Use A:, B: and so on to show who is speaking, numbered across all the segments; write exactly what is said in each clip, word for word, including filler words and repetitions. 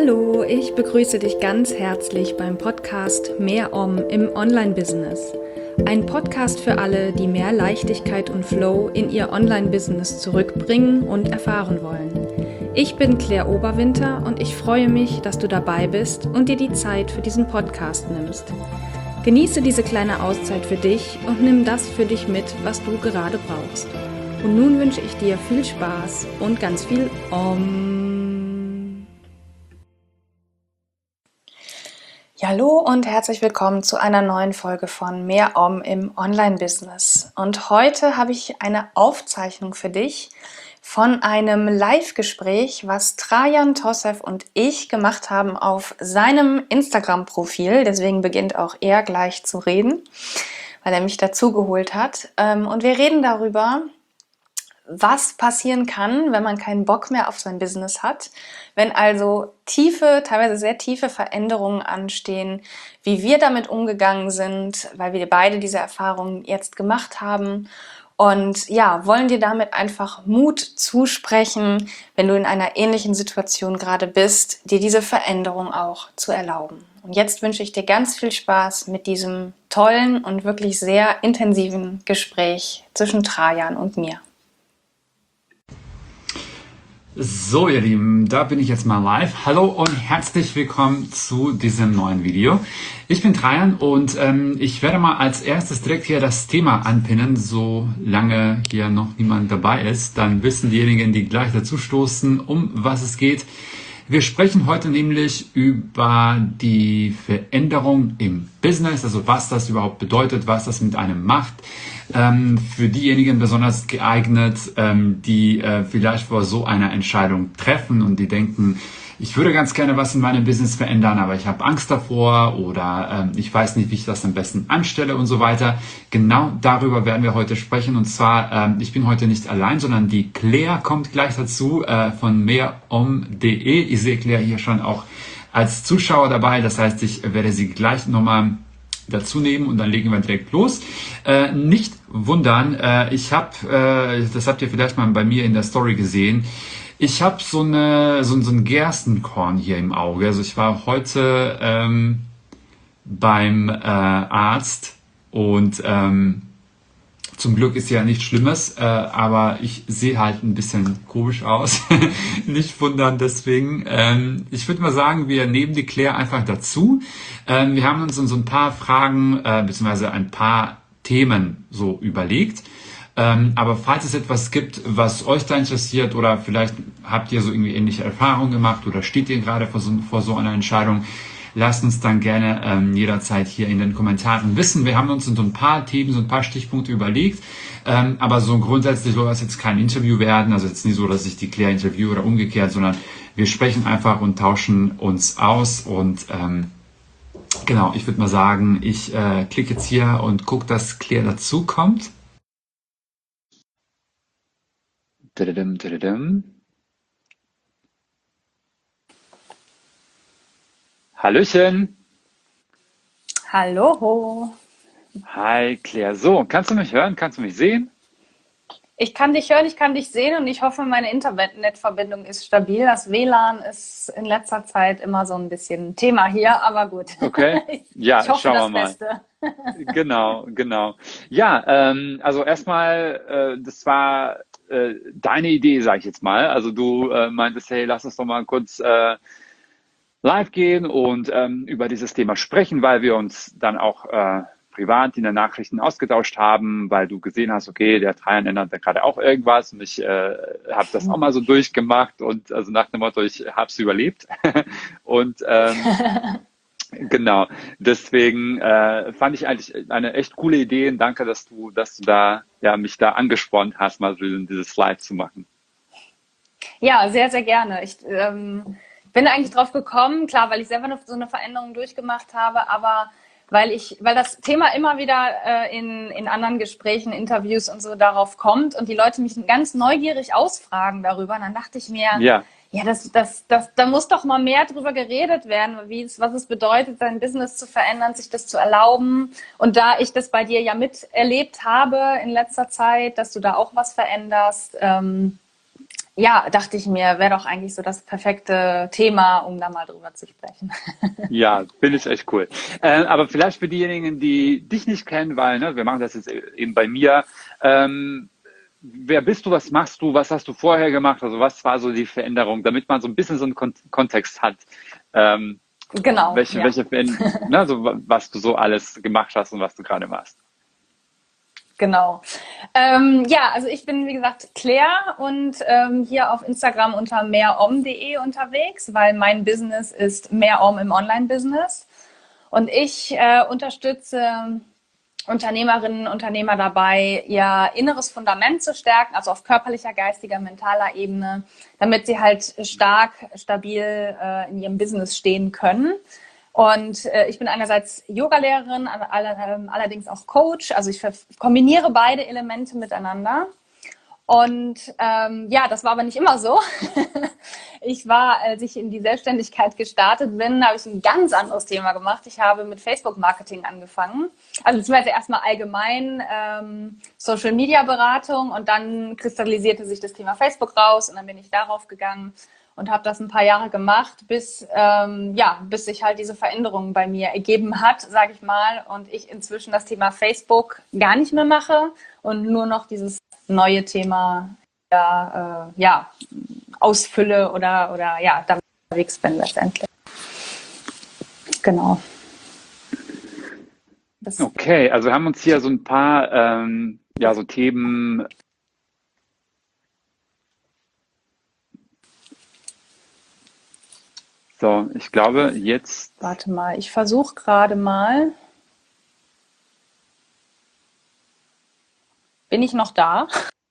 A: Hallo, ich begrüße dich ganz herzlich beim Podcast Mehr Om im Online-Business. Ein Podcast für alle, die mehr Leichtigkeit und Flow in ihr Online-Business zurückbringen und erfahren wollen. Ich bin Claire Oberwinter und ich freue mich, dass du dabei bist und dir die Zeit für diesen Podcast nimmst. Genieße diese kleine Auszeit für dich und nimm das für dich mit, was du gerade brauchst. Und nun wünsche ich dir viel Spaß und ganz viel Om. Ja, hallo und herzlich willkommen zu einer neuen Folge von Mehr Om im Online-Business. Und heute habe ich eine Aufzeichnung für dich von einem Live-Gespräch, was Trajan Tossev und ich gemacht haben auf seinem Instagram-Profil. Deswegen beginnt auch er gleich zu reden, weil er mich dazu geholt hat. Und wir reden darüber, was passieren kann, wenn man keinen Bock mehr auf sein Business hat, wenn also tiefe, teilweise sehr tiefe Veränderungen anstehen, wie wir damit umgegangen sind, weil wir beide diese Erfahrungen jetzt gemacht haben und ja, wollen dir damit einfach Mut zusprechen, wenn du in einer ähnlichen Situation gerade bist, dir diese Veränderung auch zu erlauben. Und jetzt wünsche ich dir ganz viel Spaß mit diesem tollen und wirklich sehr intensiven Gespräch zwischen Trajan und mir.
B: So ihr Lieben, da bin ich jetzt mal live. Hallo und herzlich willkommen zu diesem neuen Video. Ich bin Trajan und ähm, ich werde mal als erstes direkt hier das Thema anpinnen, solange hier noch niemand dabei ist. Dann wissen diejenigen, die gleich dazu stoßen, um was es geht. Wir sprechen heute nämlich über die Veränderung im Business, also was das überhaupt bedeutet, was das mit einem macht. Ähm, für diejenigen besonders geeignet, ähm, die äh, vielleicht vor so einer Entscheidung treffen und die denken, ich würde ganz gerne was in meinem Business verändern, aber ich habe Angst davor oder ähm, ich weiß nicht, wie ich das am besten anstelle und so weiter. Genau darüber werden wir heute sprechen und zwar, ähm, ich bin heute nicht allein, sondern die Claire kommt gleich dazu äh, von mehrom punkt de. Ich sehe Claire hier schon auch als Zuschauer dabei, das heißt, ich werde sie gleich nochmal dazu nehmen und dann legen wir direkt los. Äh, nicht wundern, äh, ich habe, äh, das habt ihr vielleicht mal bei mir in der Story gesehen, ich habe so, eine, so, so ein Gerstenkorn hier im Auge. Also ich war heute ähm, beim äh, Arzt und ähm, zum Glück ist ja nichts Schlimmes, äh, aber ich sehe halt ein bisschen komisch aus. Nicht wundern deswegen. Ähm, ich würde mal sagen, wir nehmen die Claire einfach dazu. Ähm, wir haben uns so ein paar Fragen äh, bzw. ein paar Themen so überlegt. Ähm, aber falls es etwas gibt, was euch da interessiert oder vielleicht habt ihr so irgendwie ähnliche Erfahrungen gemacht oder steht ihr gerade vor so, vor so einer Entscheidung, lasst uns dann gerne ähm, jederzeit hier in den Kommentaren wissen. Wir haben uns so ein paar Themen, so ein paar Stichpunkte überlegt, ähm, aber so grundsätzlich soll das jetzt kein Interview werden, also jetzt nicht so, dass ich die Claire interviewe oder umgekehrt, sondern wir sprechen einfach und tauschen uns aus und ähm, genau, ich würde mal sagen, ich äh, klicke jetzt hier und gucke, dass Claire dazu kommt. Tadadam, tadadam. Hallöchen.
A: Hallo.
B: Hi Claire. So, kannst du mich hören? Kannst du mich sehen?
A: Ich kann dich hören, ich kann dich sehen und ich hoffe, meine Internetverbindung ist stabil. Das W L A N ist in letzter Zeit immer so ein bisschen ein Thema hier, aber gut.
B: Okay, ja,
A: ich hoffe
B: schauen wir
A: das
B: mal.
A: Beste.
B: Genau, genau. Ja, ähm, also erstmal, äh, das war äh, deine Idee, sage ich jetzt mal. Also du äh, meintest, hey, lass uns doch mal kurz äh, live gehen und ähm, über dieses Thema sprechen, weil wir uns dann auch äh, privat in den Nachrichten ausgetauscht haben, weil du gesehen hast, okay, der Trajan ändert da gerade auch irgendwas und ich äh, habe das auch mal so durchgemacht und also nach dem Motto, ich habe es überlebt und ähm, genau, deswegen äh, fand ich eigentlich eine echt coole Idee und danke, dass du, dass du da ja mich da angespornt hast, mal so dieses Live zu machen.
A: Ja, sehr, sehr gerne. Ich ähm, bin eigentlich drauf gekommen, klar, weil ich selber noch so eine Veränderung durchgemacht habe, aber weil ich, weil das Thema immer wieder äh, in, in anderen Gesprächen, Interviews und so darauf kommt und die Leute mich ganz neugierig ausfragen darüber. Und dann dachte ich mir,
B: Ja,
A: ja, das, das, das, da muss doch mal mehr drüber geredet werden, wie es, was es bedeutet, sein Business zu verändern, sich das zu erlauben. Und da ich das bei dir ja miterlebt habe in letzter Zeit, dass du da auch was veränderst, ähm, ja, dachte ich mir, wäre doch eigentlich so das perfekte Thema, um da mal drüber zu sprechen.
B: Ja, finde ich echt cool. Äh, aber vielleicht für diejenigen, die dich nicht kennen, weil ne, wir machen das jetzt eben bei mir. Ähm, wer bist du, was machst du, was hast du vorher gemacht? Also was war so die Veränderung, damit man so ein bisschen so einen Kon Kontext hat, ähm,
A: Genau,
B: welche,
A: ja.
B: welche, ne, so, was du so alles gemacht hast und was du gerade machst.
A: Genau. Ähm, ja, also ich bin, wie gesagt, Claire und ähm, hier auf Instagram unter mehrom punkt de unterwegs, weil mein Business ist Mehrom im Online-Business. Und ich äh, unterstütze Unternehmerinnen und Unternehmer dabei, ihr inneres Fundament zu stärken, also auf körperlicher, geistiger, mentaler Ebene, damit sie halt stark, stabil äh, in ihrem Business stehen können. Und äh, ich bin einerseits Yogalehrerin, all, ähm, allerdings auch Coach. Also ich kombiniere beide Elemente miteinander. Und ähm, ja, das war aber nicht immer so. Ich war, als ich in die Selbstständigkeit gestartet bin, habe ich ein ganz anderes Thema gemacht. Ich habe mit Facebook-Marketing angefangen. Also beziehungsweise erstmal allgemein ähm, Social-Media-Beratung und dann kristallisierte sich das Thema Facebook raus und dann bin ich darauf gegangen und habe das ein paar Jahre gemacht, bis ähm, ja, bis sich halt diese Veränderung bei mir ergeben hat, sage ich mal, und ich inzwischen das Thema Facebook gar nicht mehr mache und nur noch dieses neue Thema ja, äh, ja, ausfülle oder, oder ja, damit unterwegs bin letztendlich. Genau. Das,
B: Okay, also wir haben uns hier so ein paar ähm, ja, so Themen. So, ich glaube, jetzt,
A: warte mal, ich versuche gerade mal. Bin ich noch da?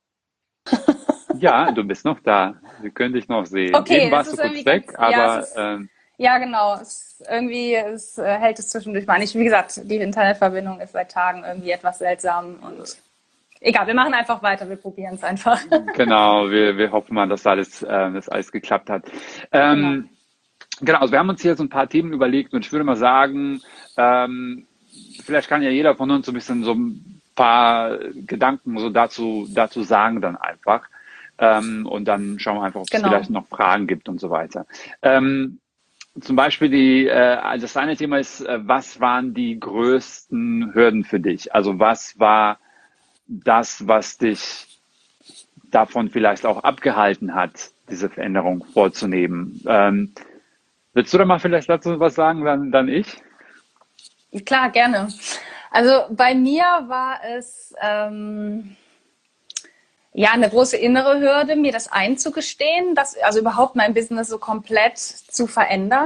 B: ja, du bist noch da. Wir können dich noch sehen. Eben
A: Okay, das
B: warst du
A: ist
B: kurz
A: irgendwie ganz,
B: weg,
A: ja, es
B: aber
A: ist,
B: ähm,
A: ja genau, es irgendwie es, äh, hält es zwischendurch mal nicht. Wie gesagt, die Internetverbindung ist seit Tagen irgendwie etwas seltsam und egal, wir machen einfach weiter, wir probieren es einfach.
B: genau, wir, wir hoffen mal, dass alles, äh, dass alles geklappt hat.
A: Genau.
B: Ähm, genau, also wir haben uns hier so ein paar Themen überlegt und ich würde mal sagen, ähm, vielleicht kann ja jeder von uns so ein bisschen so ein paar Gedanken so dazu, dazu sagen dann einfach. Ähm, und dann schauen wir einfach, ob es
A: Genau.
B: vielleicht noch Fragen gibt und so weiter. Ähm, zum Beispiel die, äh, das eine Thema ist, äh, was waren die größten Hürden für dich? Also was war das, was dich davon vielleicht auch abgehalten hat, diese Veränderung vorzunehmen? Ähm, willst du da mal vielleicht dazu was sagen, dann, dann ich?
A: Klar, gerne. Also bei mir war es ähm, ja eine große innere Hürde, mir das einzugestehen, dass also überhaupt mein Business so komplett zu verändern.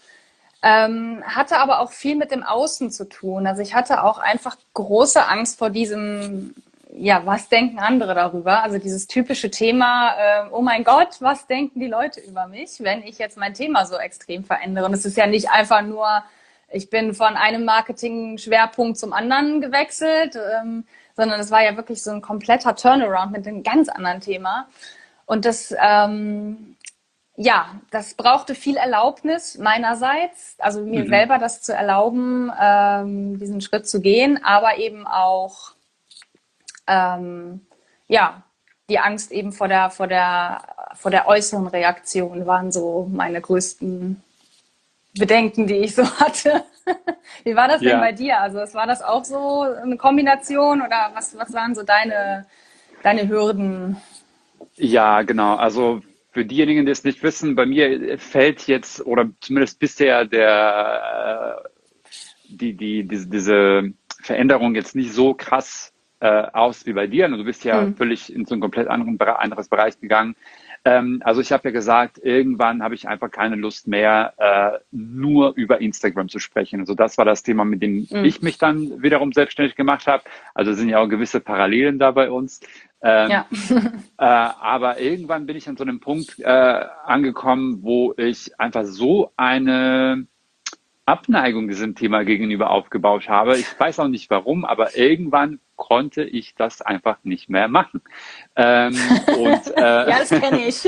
A: Ähm, hatte aber auch viel mit dem Außen zu tun. Also ich hatte auch einfach große Angst vor diesem, ja, was denken andere darüber? Also dieses typische Thema, äh, oh mein Gott, was denken die Leute über mich, wenn ich jetzt mein Thema so extrem verändere? Und es ist ja nicht einfach nur, ich bin von einem Marketing-Schwerpunkt zum anderen gewechselt, ähm, sondern es war ja wirklich so ein kompletter Turnaround mit einem ganz anderen Thema. Und das ähm, ja, das brauchte viel Erlaubnis meinerseits, also mir
B: Mhm.
A: selber das zu erlauben, ähm, diesen Schritt zu gehen, aber eben auch ähm, ja, die Angst eben vor der, vor der, vor der äußeren Reaktion waren so meine größten Bedenken, die ich so hatte. Wie war das denn bei
B: Ja,
A: dir? Also war das auch so eine Kombination oder was, was waren so deine, deine Hürden?
B: ja, genau. Also für diejenigen, die es nicht wissen, bei mir fällt jetzt oder zumindest bisher der äh, die, die, diese, diese Veränderung jetzt nicht so krass äh, aus wie bei dir. Und du bist ja
A: Hm.
B: völlig in so einen komplett anderen, anderes Bereich gegangen. Ähm, also ich habe ja gesagt, irgendwann habe ich einfach keine Lust mehr, äh, nur über Instagram zu sprechen. Also das war das Thema, mit dem
A: Hm.
B: ich mich dann wiederum selbstständig gemacht habe. Also sind ja auch gewisse Parallelen da bei uns. Ähm,
A: Ja.
B: äh, aber irgendwann bin ich an so einem Punkt äh, angekommen, wo ich einfach so eine Abneigung diesem Thema gegenüber aufgebaut habe. Ich weiß auch nicht warum, aber irgendwann konnte ich das einfach nicht mehr machen. Ähm, und äh,
A: Ja, das kenne ich.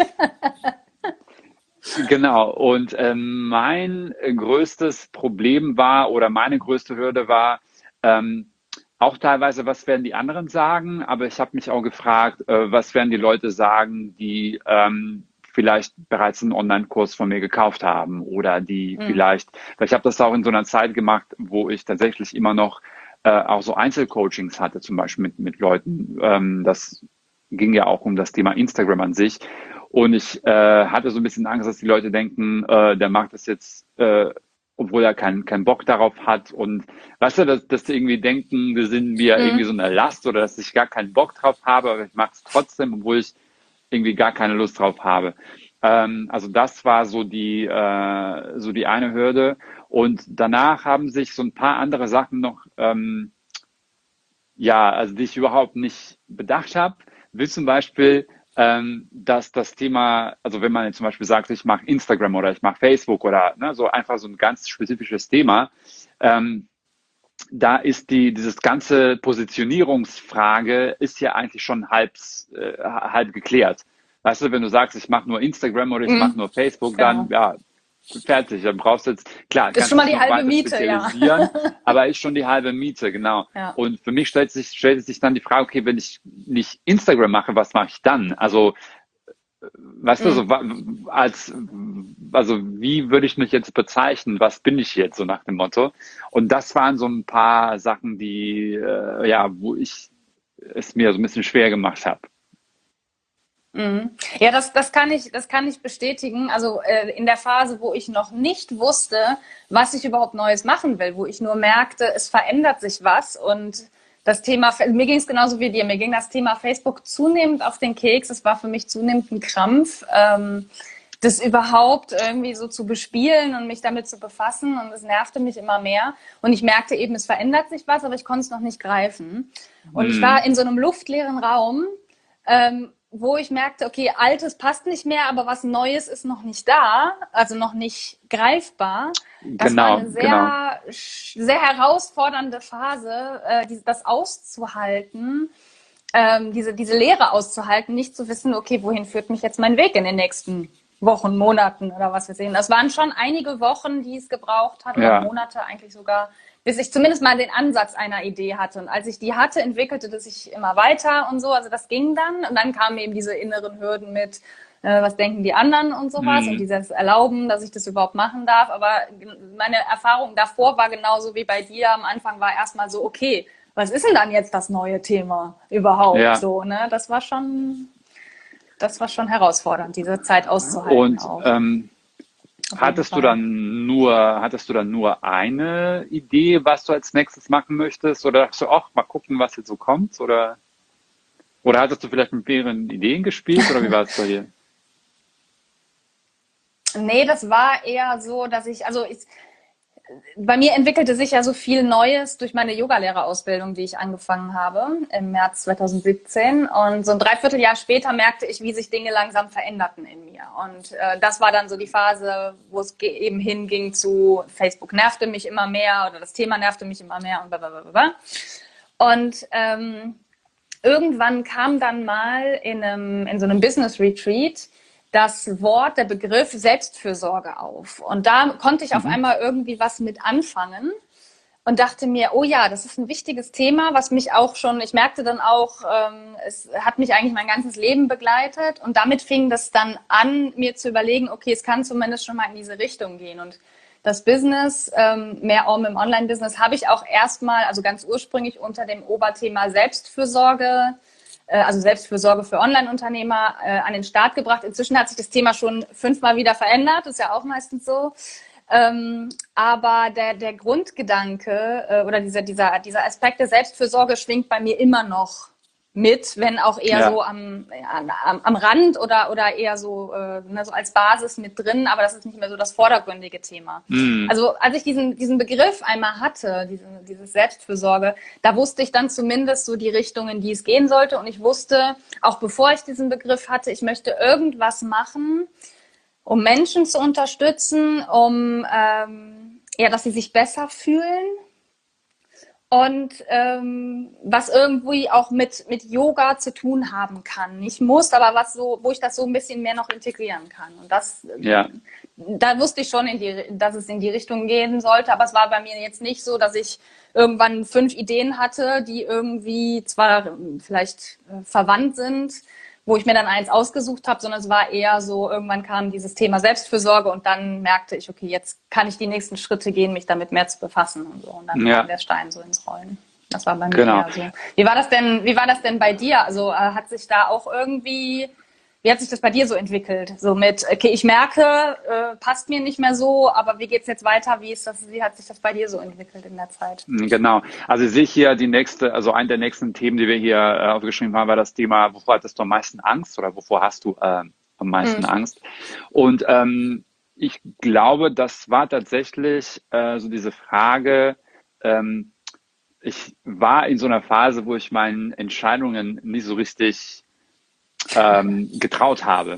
B: genau, und ähm, mein größtes Problem war oder meine größte Hürde war, ähm, auch teilweise, was werden die anderen sagen, aber ich habe mich auch gefragt, äh, was werden die Leute sagen, die ähm, vielleicht bereits einen Online-Kurs von mir gekauft haben oder die
A: Mhm.
B: vielleicht, weil ich habe das auch in so einer Zeit gemacht, wo ich tatsächlich immer noch äh, auch so Einzelcoachings hatte, zum Beispiel mit, mit Leuten. Ähm, das ging ja auch um das Thema Instagram an sich. Und ich äh, hatte so ein bisschen Angst, dass die Leute denken, äh, der macht das jetzt, äh, obwohl er keinen keinen Bock darauf hat. Und weißt du, dass, dass die irgendwie denken, wir sind mir irgendwie so
A: Mhm.
B: eine Last oder dass ich gar keinen Bock drauf habe, aber ich mache es trotzdem, obwohl ich irgendwie gar keine Lust drauf habe. Ähm, also das war so die, äh, so die eine Hürde. Und danach haben sich so ein paar andere Sachen noch ähm, ja, also die ich überhaupt nicht bedacht habe, wie zum Beispiel, ähm, dass das Thema, also wenn man jetzt zum Beispiel sagt, ich mache Instagram oder ich mache Facebook oder ne, so einfach so ein ganz spezifisches Thema, ähm, da ist die, dieses ganze Positionierungsfrage ist ja eigentlich schon halb, äh, halb geklärt. Weißt du, wenn du sagst, ich mache nur Instagram oder ich mache
A: Mhm.
B: nur Facebook, dann
A: Genau.
B: ja, fertig. Dann brauchst du jetzt, klar,
A: Das ist
B: kannst
A: schon mal
B: dich
A: die
B: noch
A: halbe
B: weiter
A: Miete, ja.
B: spezialisieren, aber ist schon die halbe Miete, genau.
A: Ja.
B: Und für mich stellt sich, stellt sich dann die Frage, okay, wenn ich nicht Instagram mache, was mache ich dann? Also, weißt du, so,
A: Mhm.
B: wa- als, also, wie würde ich mich jetzt bezeichnen? Was bin ich jetzt, so nach dem Motto? Und das waren so ein paar Sachen, die, äh, ja, wo ich es mir so ein bisschen schwer gemacht habe.
A: Mhm. Ja, das, das kann ich, das kann ich bestätigen. Also äh, in der Phase, wo ich noch nicht wusste, was ich überhaupt Neues machen will, wo ich nur merkte, es verändert sich was und das Thema, mir ging es genauso wie dir, mir ging das Thema Facebook zunehmend auf den Keks. Es war für mich zunehmend ein Krampf, ähm, das überhaupt irgendwie so zu bespielen und mich damit zu befassen und es nervte mich immer mehr. Und ich merkte eben, es verändert sich was, aber ich konnte es noch nicht greifen. Und ich war
B: Hm,
A: in so einem luftleeren Raum, ähm, wo ich merkte, okay, Altes passt nicht mehr, aber was Neues ist noch nicht da, also noch nicht greifbar. Das war
B: genau,
A: eine
B: genau.
A: sehr, sehr herausfordernde Phase, äh, das auszuhalten, ähm, diese, diese Leere auszuhalten, nicht zu wissen, okay, wohin führt mich jetzt mein Weg in den nächsten Wochen, Monaten oder was wir sehen. Das waren schon einige Wochen, die es gebraucht hat oder
B: Ja,
A: Monate eigentlich sogar, bis ich zumindest mal den Ansatz einer Idee hatte. Und als ich die hatte, entwickelte das sich immer weiter und so. Also das ging dann. Und dann kamen eben diese inneren Hürden mit, äh, was denken die anderen und sowas und
B: hm,
A: dieses Erlauben, dass ich das überhaupt machen darf. Aber meine Erfahrung davor war genauso wie bei dir. Am Anfang war erstmal so, okay, was ist denn dann jetzt das neue Thema überhaupt
B: ja.
A: so, ne? Das war schon, das war schon herausfordernd, diese Zeit auszuhalten
B: Und
A: auch.
B: ähm,
A: Auf jeden
B: hattest du
A: Fall.
B: dann nur, hattest du dann nur eine Idee, was du als nächstes machen möchtest? Oder dachtest du, ach, mal gucken, was jetzt so kommt? Oder, oder hattest du vielleicht mit mehreren Ideen gespielt? Oder wie war es bei dir?
A: Nee, das war eher so, dass ich, also ich, bei mir entwickelte sich ja so viel Neues durch meine Yogalehrerausbildung, die ich angefangen habe im März zweitausendsiebzehn. Und so ein Dreivierteljahr später merkte ich, wie sich Dinge langsam veränderten in mir. Und äh, das war dann so die Phase, wo es eben hinging zu Facebook nervte mich immer mehr oder das Thema nervte mich immer mehr und blablabla. Und ähm, irgendwann kam dann mal in, einem, in so einem Business Retreat das Wort, der Begriff Selbstfürsorge auf. Und da konnte ich auf
B: Mhm.
A: einmal irgendwie was mit anfangen und dachte mir, oh ja, das ist ein wichtiges Thema, was mich auch schon, ich merkte dann auch, ähm, es hat mich eigentlich mein ganzes Leben begleitet und damit fing das dann an, mir zu überlegen, okay, es kann zumindest schon mal in diese Richtung gehen und das Business, ähm, mehr Om im Online-Business, habe ich auch erstmal, also ganz ursprünglich unter dem Oberthema Selbstfürsorge, äh, also Selbstfürsorge für Online-Unternehmer, äh, an den Start gebracht. Inzwischen hat sich das Thema schon fünfmal wieder verändert, ist ja auch meistens so. Ähm, aber der, der Grundgedanke äh, oder dieser, dieser, dieser Aspekt der Selbstfürsorge schwingt bei mir immer noch mit, wenn auch eher so
B: Ja,
A: am, ja, am, am Rand oder, oder eher so, äh, ne, so als Basis mit drin, aber das ist nicht mehr so das vordergründige Thema.
B: mm,
A: Also als ich diesen, diesen Begriff einmal hatte, diesen, dieses Selbstfürsorge, da wusste ich dann zumindest so die Richtung, in die es gehen sollte und ich wusste, auch bevor ich diesen Begriff hatte, ich möchte irgendwas machen, um Menschen zu unterstützen, um ähm, ja, dass sie sich besser fühlen und ähm, was irgendwie auch mit, mit Yoga zu tun haben kann. Nicht muss, aber was so, wo ich das so ein bisschen mehr noch integrieren kann. Und das,
B: Ja,
A: da wusste ich schon, in die, dass es in die Richtung gehen sollte, aber es war bei mir jetzt nicht so, dass ich irgendwann fünf Ideen hatte, die irgendwie zwar vielleicht äh, verwandt sind, wo ich mir dann eins ausgesucht habe, sondern es war eher so, irgendwann kam dieses Thema Selbstfürsorge und dann merkte ich, okay, jetzt kann ich die nächsten Schritte gehen, mich damit mehr zu befassen und so. Und dann kam
B: ja,
A: der Stein so ins Rollen. Das war bei mir
B: genau.
A: eher so. Wie war das denn, wie war das denn bei dir? Also äh, hat sich da auch irgendwie, wie hat sich das bei dir so entwickelt? So mit, okay, ich merke, äh, passt mir nicht mehr so, aber wie geht's jetzt weiter? Wie ist das, wie hat sich das bei dir so entwickelt in der Zeit?
B: Genau. Also ich sehe hier die nächste, also ein der nächsten Themen, die wir hier äh, aufgeschrieben haben, war das Thema, wovor hattest du am meisten Angst oder wovor hast du äh, am meisten
A: Mhm.
B: Angst? Und ähm, ich glaube, das war tatsächlich äh, so diese Frage, ähm, ich war in so einer Phase, wo ich meinen Entscheidungen nicht so richtig ähm, getraut habe.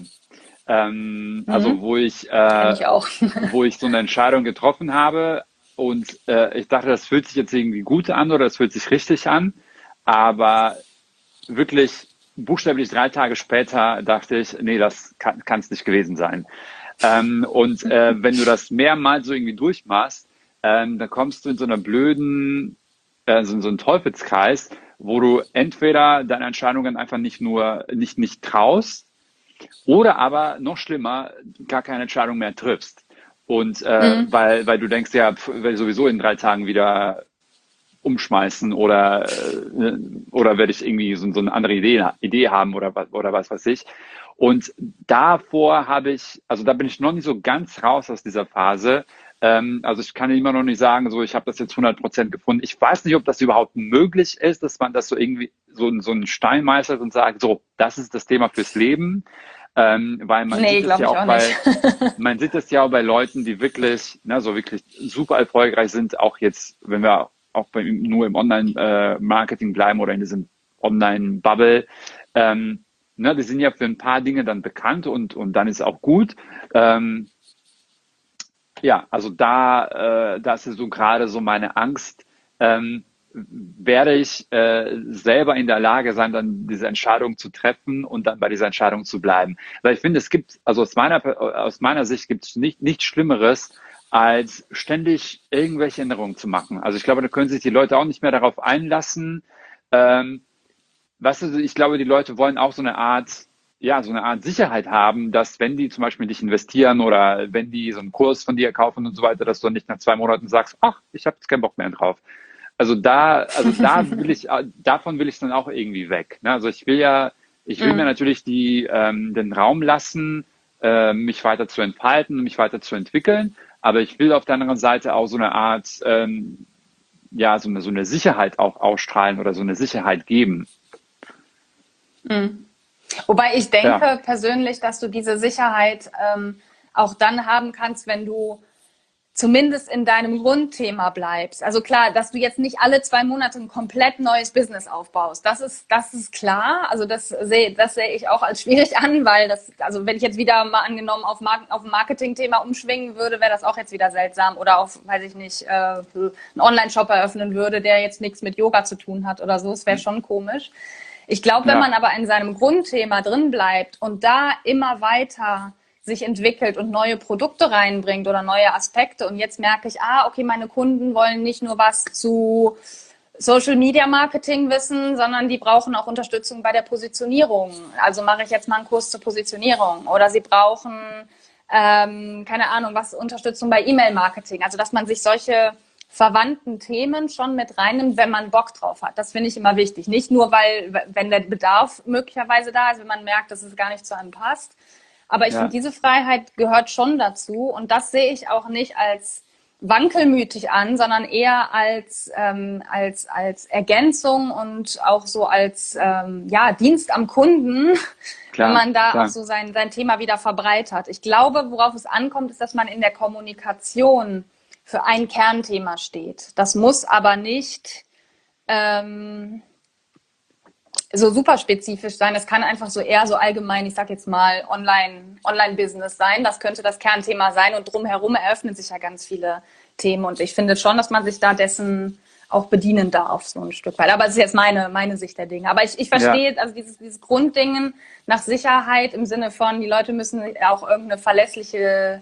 B: Ähm, also
A: Mhm.
B: wo ich,
A: Kenne
B: äh,
A: ich auch.
B: wo ich so eine Entscheidung getroffen habe und äh, ich dachte, das fühlt sich jetzt irgendwie gut an oder das fühlt sich richtig an, aber wirklich buchstäblich drei Tage später dachte ich, nee, das kann es nicht gewesen sein. Ähm, und äh, wenn du das mehrmals so irgendwie durchmachst, ähm, dann kommst du in so einer blöden, äh, so, in so einen Teufelskreis, wo du entweder deine Entscheidungen einfach nicht nur nicht nicht traust oder aber noch schlimmer, gar keine Entscheidung mehr triffst. Und äh,
A: Mhm.
B: weil, weil du denkst, ja, pf, werde ich sowieso in drei Tagen wieder umschmeißen oder, äh, oder werde ich irgendwie so, so eine andere Idee, Idee haben oder, oder was weiß ich. Und davor habe ich, also da bin ich noch nicht so ganz raus aus dieser Phase. Ähm, also ich kann immer noch nicht sagen, so ich habe das jetzt hundert Prozent gefunden. Ich weiß nicht, ob das überhaupt möglich ist, dass man das so irgendwie so, so einen Stein meistert und sagt, so, das ist das Thema fürs Leben. Ähm, weil man
A: Nee,
B: sieht es
A: glaube
B: ja
A: ich
B: auch
A: auch nicht.
B: bei, man sieht es ja auch bei Leuten, die wirklich, ne, so wirklich super erfolgreich sind, auch jetzt, wenn wir auch bei, nur im Online-Marketing bleiben oder in diesem Online-Bubble. Ähm, ne, die sind ja für ein paar Dinge dann bekannt und, und dann ist auch gut. Ähm, ja, also da, äh, das ist so gerade so meine Angst. Ähm, werde ich äh, selber in der Lage sein, dann diese Entscheidung zu treffen und dann bei dieser Entscheidung zu bleiben. Weil ich finde, es gibt, also aus meiner, aus meiner Sicht gibt es nicht, nichts Schlimmeres, als ständig irgendwelche Änderungen zu machen. Also ich glaube, da können sich die Leute auch nicht mehr darauf einlassen. Ähm, weißt du, ich glaube, die Leute wollen auch so eine Art, ja, so eine Art Sicherheit haben, dass wenn die zum Beispiel dich investieren oder wenn die so einen Kurs von dir kaufen und so weiter, dass du nicht nach zwei Monaten sagst, ach, ich habe jetzt keinen Bock mehr drauf. Also da, also da will ich, davon will ich dann auch irgendwie weg. Ne? Also ich will ja, ich will mir
A: Mhm.
B: natürlich die, ähm, den Raum lassen, äh, mich weiter zu entfalten, mich weiter zu entwickeln. Aber ich will auf der anderen Seite auch so eine Art, ähm, ja, so eine, so eine Sicherheit auch ausstrahlen oder so eine Sicherheit geben.
A: Mhm. Wobei ich
B: Ja,
A: denke persönlich, dass du diese Sicherheit ähm, auch dann haben kannst, wenn du zumindest in deinem Grundthema bleibst. Also klar, dass du jetzt nicht alle zwei Monate ein komplett neues Business aufbaust. Das ist, das ist klar. Also das sehe, das sehe ich auch als schwierig an, weil das, also wenn ich jetzt wieder mal angenommen auf, Mar auf ein Marketing-Thema umschwingen würde, wäre das auch jetzt wieder seltsam. Oder auf, weiß ich nicht, äh, einen Online-Shop eröffnen würde, der jetzt nichts mit Yoga zu tun hat oder so. Das wäre schon komisch. Ich glaube, wenn
B: ja,
A: man aber in seinem Grundthema drin bleibt und da immer weiter sich entwickelt und neue Produkte reinbringt oder neue Aspekte. Und jetzt merke ich, ah, okay, meine Kunden wollen nicht nur was zu Social Media Marketing wissen, sondern die brauchen auch Unterstützung bei der Positionierung. Also mache ich jetzt mal einen Kurs zur Positionierung. Oder sie brauchen, ähm, keine Ahnung, was Unterstützung bei E-Mail-Marketing. Also dass man sich solche verwandten Themen schon mit reinnimmt, wenn man Bock drauf hat. Das finde ich immer wichtig. Nicht nur, weil, wenn der Bedarf möglicherweise da ist, wenn man merkt, dass es gar nicht zu einem passt, aber ich finde,
B: ja,
A: diese Freiheit gehört schon dazu. Und das sehe ich auch nicht als wankelmütig an, sondern eher als, ähm, als, als Ergänzung und auch so als ähm, ja, Dienst am Kunden, wenn
B: klar,
A: man da auch
B: klar.
A: so sein, sein Thema wieder verbreitert. Ich glaube, worauf es ankommt, ist, dass man in der Kommunikation für ein Kernthema steht. Das muss aber nicht ähm, so super spezifisch sein. Das kann einfach so eher so allgemein, ich sag jetzt mal, Online, Online-Business sein. Das könnte das Kernthema sein und drumherum eröffnen sich ja ganz viele Themen. Und ich finde schon, dass man sich da dessen auch bedienen darf, so ein Stück weit. Aber es ist jetzt meine, meine Sicht der Dinge. Aber ich, ich
B: Ja,
A: verstehe also dieses, dieses Grunddingen nach Sicherheit im Sinne von, die Leute müssen auch irgendeine verlässliche,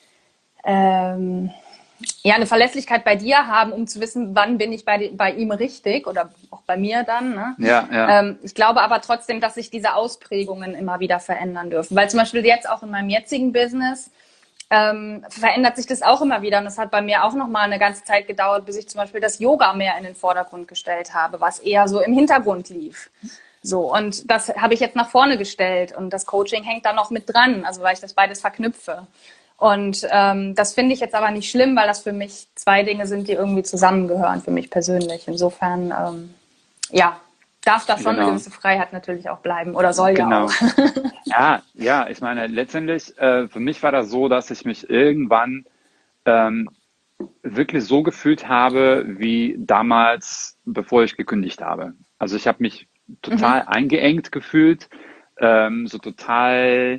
A: ähm, ja, eine Verlässlichkeit bei dir haben, um zu wissen, wann bin ich bei, bei ihm richtig oder auch bei mir dann. Ne?
B: ja, ja.
A: Ähm, ich glaube aber trotzdem, dass sich diese Ausprägungen immer wieder verändern dürfen. Weil zum Beispiel jetzt auch in meinem jetzigen Business ähm, verändert sich das auch immer wieder. Und das hat bei mir auch nochmal eine ganze Zeit gedauert, bis ich zum Beispiel das Yoga mehr in den Vordergrund gestellt habe, was eher so im Hintergrund lief. So, und das habe ich jetzt nach vorne gestellt und das Coaching hängt da noch mit dran, also weil ich das beides verknüpfe. Und ähm, das finde ich jetzt aber nicht schlimm, weil das für mich zwei Dinge sind, die irgendwie zusammengehören, für mich persönlich. Insofern, ähm, ja, darf da schon eine
B: Genau,
A: gewisse Freiheit natürlich auch bleiben oder soll ja auch.
B: genau. Ja, ja, ich meine, letztendlich, äh, für mich war das so, dass ich mich irgendwann ähm, wirklich so gefühlt habe wie damals, bevor ich gekündigt habe. Also ich habe mich
A: Mhm.
B: total eingeengt gefühlt, ähm, so total,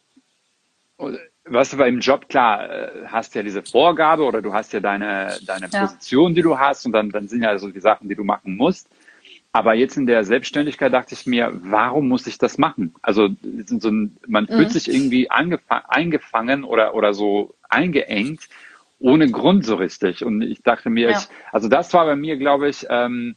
B: weißt du, weil im Job, klar, äh, hast ja diese Vorgabe oder du hast ja deine, deine
A: Ja.
B: Position, die du hast und dann, dann sind ja so die Sachen, die du machen musst. Aber jetzt in der Selbstständigkeit dachte ich mir, warum muss ich das machen? Also so ein, man fühlt
A: Mhm.
B: sich irgendwie angefa- eingefangen oder, oder so eingeengt, ohne Grund so richtig. Und ich dachte mir, ich,
A: Ja.
B: also das war bei mir, glaube ich, ähm,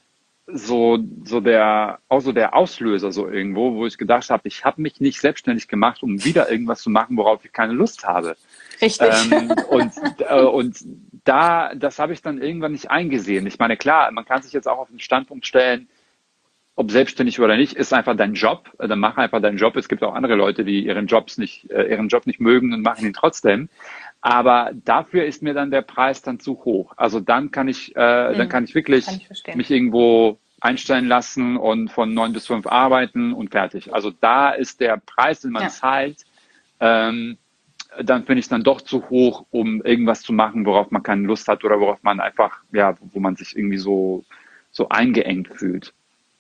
B: so, so der, auch so der Auslöser so irgendwo, wo ich gedacht habe, ich habe mich nicht selbstständig gemacht, um wieder irgendwas zu machen, worauf ich keine Lust habe.
A: Richtig.
B: Ähm, und, äh, und da, das habe ich dann irgendwann nicht eingesehen. Ich meine, klar, man kann sich jetzt auch auf den Standpunkt stellen, ob selbstständig oder nicht, ist einfach dein Job. Äh, Dann mach einfach deinen Job. Es gibt auch andere Leute, die ihren Jobs nicht, äh, ihren Job nicht mögen und machen ihn trotzdem. Aber dafür ist mir dann der Preis dann zu hoch. Also dann kann ich, äh, dann
A: Mhm.
B: kann ich
A: Kann
B: wirklich
A: ich verstehen.
B: mich irgendwo einstellen lassen und von neun bis fünf arbeiten und fertig. Also da ist der Preis, den man
A: Ja.
B: zahlt, ähm, dann finde ich es dann doch zu hoch, um irgendwas zu machen, worauf man keine Lust hat oder worauf man einfach, ja, wo man sich irgendwie so, so eingeengt fühlt.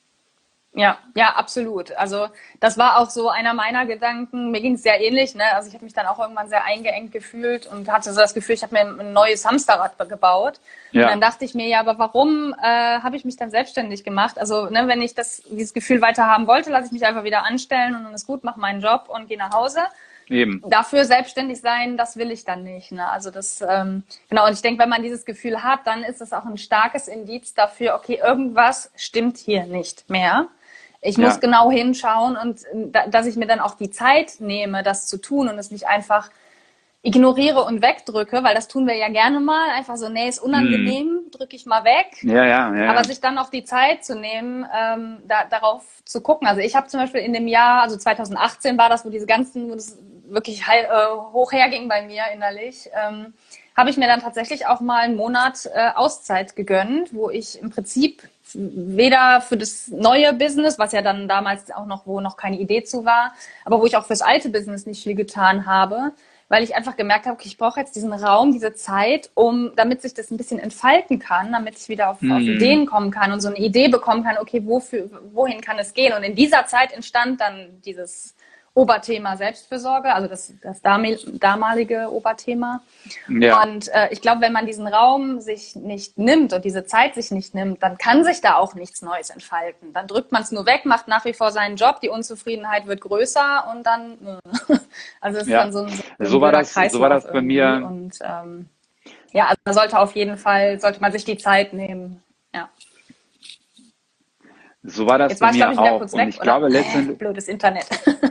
A: Ja, ja, absolut. Also das war auch so einer meiner Gedanken. Mir ging es sehr ähnlich. Ne? Also ich habe mich dann auch irgendwann sehr eingeengt gefühlt und hatte so das Gefühl, ich habe mir ein neues Hamsterrad gebaut. Und dann
B: Ja,
A: dachte ich mir, ja, aber warum äh, habe ich mich dann selbstständig gemacht? Also ne, wenn ich das, dieses Gefühl weiter haben wollte, lasse ich mich einfach wieder anstellen und dann ist gut, mache meinen Job und gehe nach Hause.
B: eben.
A: Dafür selbstständig sein, das will ich dann nicht. Ne? Also das, ähm, genau, und ich denke, wenn man dieses Gefühl hat, dann ist es auch ein starkes Indiz dafür, okay, irgendwas stimmt hier nicht mehr. Ich muss
B: Ja,
A: genau hinschauen und äh, dass ich mir dann auch die Zeit nehme, das zu tun und es nicht einfach ignoriere und wegdrücke, weil das tun wir ja gerne mal. Einfach so, nee, ist
B: hm.
A: unangenehm, drücke ich mal weg.
B: Ja, ja, ja,
A: Aber
B: ja.
A: sich dann auch die Zeit zu nehmen, ähm, da, darauf zu gucken. Also ich habe zum Beispiel in dem Jahr, also zwanzig achtzehn war das, wo diese ganzen, wo das wirklich heil, äh, hoch herging bei mir innerlich, ähm, habe ich mir dann tatsächlich auch mal einen Monat äh, Auszeit gegönnt, wo ich im Prinzip weder für das neue Business, was ja dann damals auch noch, wo noch keine Idee zu war, aber wo ich auch fürs alte Business nicht viel getan habe, weil ich einfach gemerkt habe, okay, ich brauche jetzt diesen Raum, diese Zeit, um, damit sich das ein bisschen entfalten kann, damit ich wieder auf, auf
B: Hm.
A: Ideen kommen kann und so eine Idee bekommen kann, okay, wofür, wohin kann es gehen? Und in dieser Zeit entstand dann dieses Oberthema Selbstfürsorge, also das, das damalige Oberthema.
B: Ja,
A: Und äh, ich glaube, wenn man diesen Raum sich nicht nimmt und diese Zeit sich nicht nimmt, dann kann sich da auch nichts Neues entfalten. Dann drückt man es nur weg, macht nach wie vor seinen Job, die Unzufriedenheit wird größer und dann, äh, also es ist dann
B: ja.
A: so ein, so ein
B: So war
A: blöder
B: das, so war
A: Kreislauf
B: das bei
A: irgendwie.
B: mir.
A: Und ähm, ja, also da sollte auf jeden Fall, sollte man sich die Zeit nehmen. Ja.
B: So war das
A: Jetzt
B: bei
A: war ich, glaube
B: mir
A: ich, wieder
B: auch.
A: kurz
B: Und
A: weg,
B: ich
A: oder?
B: glaube letztendlich,
A: Blödes Internet.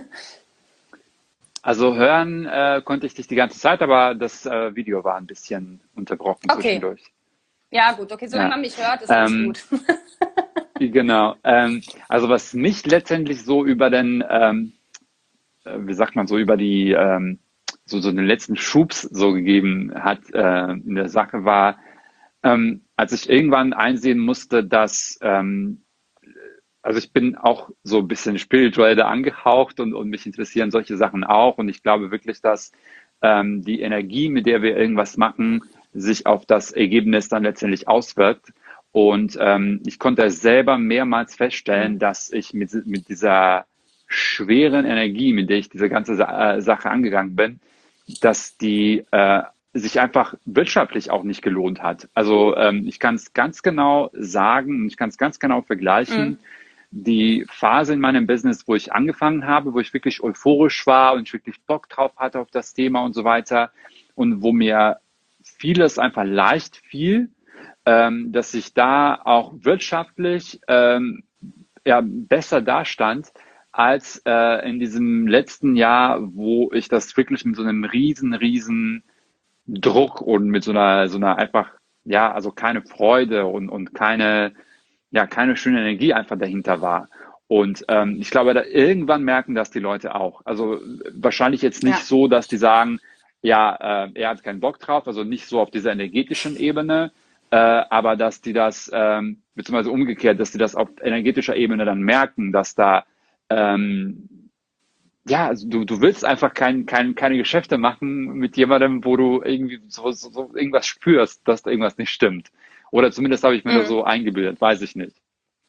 B: also hören äh, konnte ich dich die ganze Zeit, aber das äh, Video war ein bisschen unterbrochen
A: Okay.
B: zwischendurch.
A: Ja, gut, okay, solange
B: Ja,
A: man mich hört, ist alles
B: ähm,
A: gut.
B: genau. Ähm, also was mich letztendlich so über den, ähm, äh, wie sagt man, so über die, ähm, so, so den letzten Schubs so gegeben hat äh, in der Sache war, ähm, als ich irgendwann einsehen musste, dass ähm, also ich bin auch so ein bisschen spirituell da angehaucht und, und mich interessieren solche Sachen auch. Und ich glaube wirklich, dass ähm, die Energie, mit der wir irgendwas machen, sich auf das Ergebnis dann letztendlich auswirkt. Und ähm, ich konnte selber mehrmals feststellen, dass ich mit, mit dieser schweren Energie, mit der ich diese ganze Sa äh, Sache angegangen bin, dass die äh, sich einfach wirtschaftlich auch nicht gelohnt hat. Also ähm, ich kann es ganz genau sagen, ich kann es ganz genau vergleichen.
A: Mhm.
B: Die Phase in meinem Business, wo ich angefangen habe, wo ich wirklich euphorisch war und ich wirklich Bock drauf hatte auf das Thema und so weiter und wo mir vieles einfach leicht fiel, ähm, dass ich da auch wirtschaftlich ähm, ja, besser dastand als äh, in diesem letzten Jahr, wo ich das wirklich mit so einem riesen, riesen Druck und mit so einer, so einer einfach, ja, also keine Freude und, und keine, ja, keine schöne Energie einfach dahinter war. Und ähm, ich glaube, da irgendwann merken das die Leute auch. Also wahrscheinlich jetzt nicht
A: Ja.
B: so, dass die sagen, ja, äh, er hat keinen Bock drauf, also nicht so auf dieser energetischen Ebene, äh, aber dass die das, ähm, beziehungsweise umgekehrt, dass die das auf energetischer Ebene dann merken, dass da ähm, ja, also du, du willst einfach kein, kein, keine Geschäfte machen mit jemandem, wo du irgendwie so, so, so irgendwas spürst, dass da irgendwas nicht stimmt. Oder zumindest habe ich mir das
A: Mhm.
B: so eingebildet, weiß ich nicht.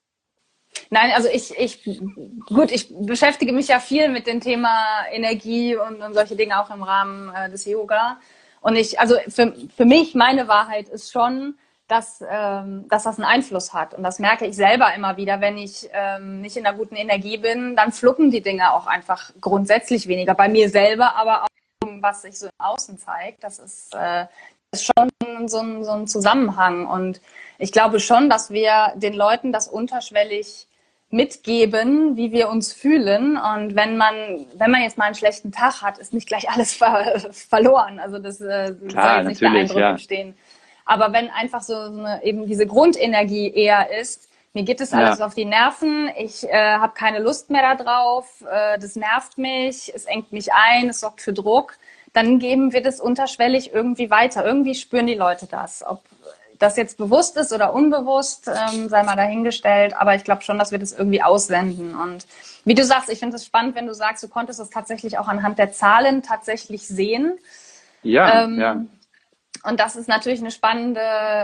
A: Nein, also ich, ich, gut, ich beschäftige mich ja viel mit dem Thema Energie und, und solche Dinge auch im Rahmen äh, des Yoga. Und ich, also für, für mich, meine Wahrheit ist schon, dass, ähm, dass das einen Einfluss hat. Und das merke ich selber immer wieder, wenn ich ähm, nicht in einer guten Energie bin, dann fluppen die Dinge auch einfach grundsätzlich weniger. Bei mir selber, aber auch was sich so im Außen zeigt. Das ist, äh, ist schon so ein, so ein Zusammenhang. Und ich glaube schon, dass wir den Leuten das unterschwellig mitgeben, wie wir uns fühlen. Und wenn man, wenn man jetzt mal einen schlechten Tag hat, ist nicht gleich alles ver verloren. Also das äh, soll
B: Klar,
A: jetzt nicht
B: natürlich,
A: beeindruckend
B: ja.
A: stehen. Aber wenn einfach so eine, eben diese Grundenergie eher ist, mir geht es alles
B: Ja,
A: auf die Nerven, ich äh, habe keine Lust mehr darauf, äh, das nervt mich, es engt mich ein, es sorgt für Druck, dann geben wir das unterschwellig irgendwie weiter. Irgendwie spüren die Leute das. Ob das jetzt bewusst ist oder unbewusst, ähm, sei mal dahingestellt. Aber ich glaube schon, dass wir das irgendwie aussenden. Und wie du sagst, ich finde es spannend, wenn du sagst, du konntest es tatsächlich auch anhand der Zahlen tatsächlich sehen.
B: ja, ja,
A: Ähm, und das ist natürlich eine spannende,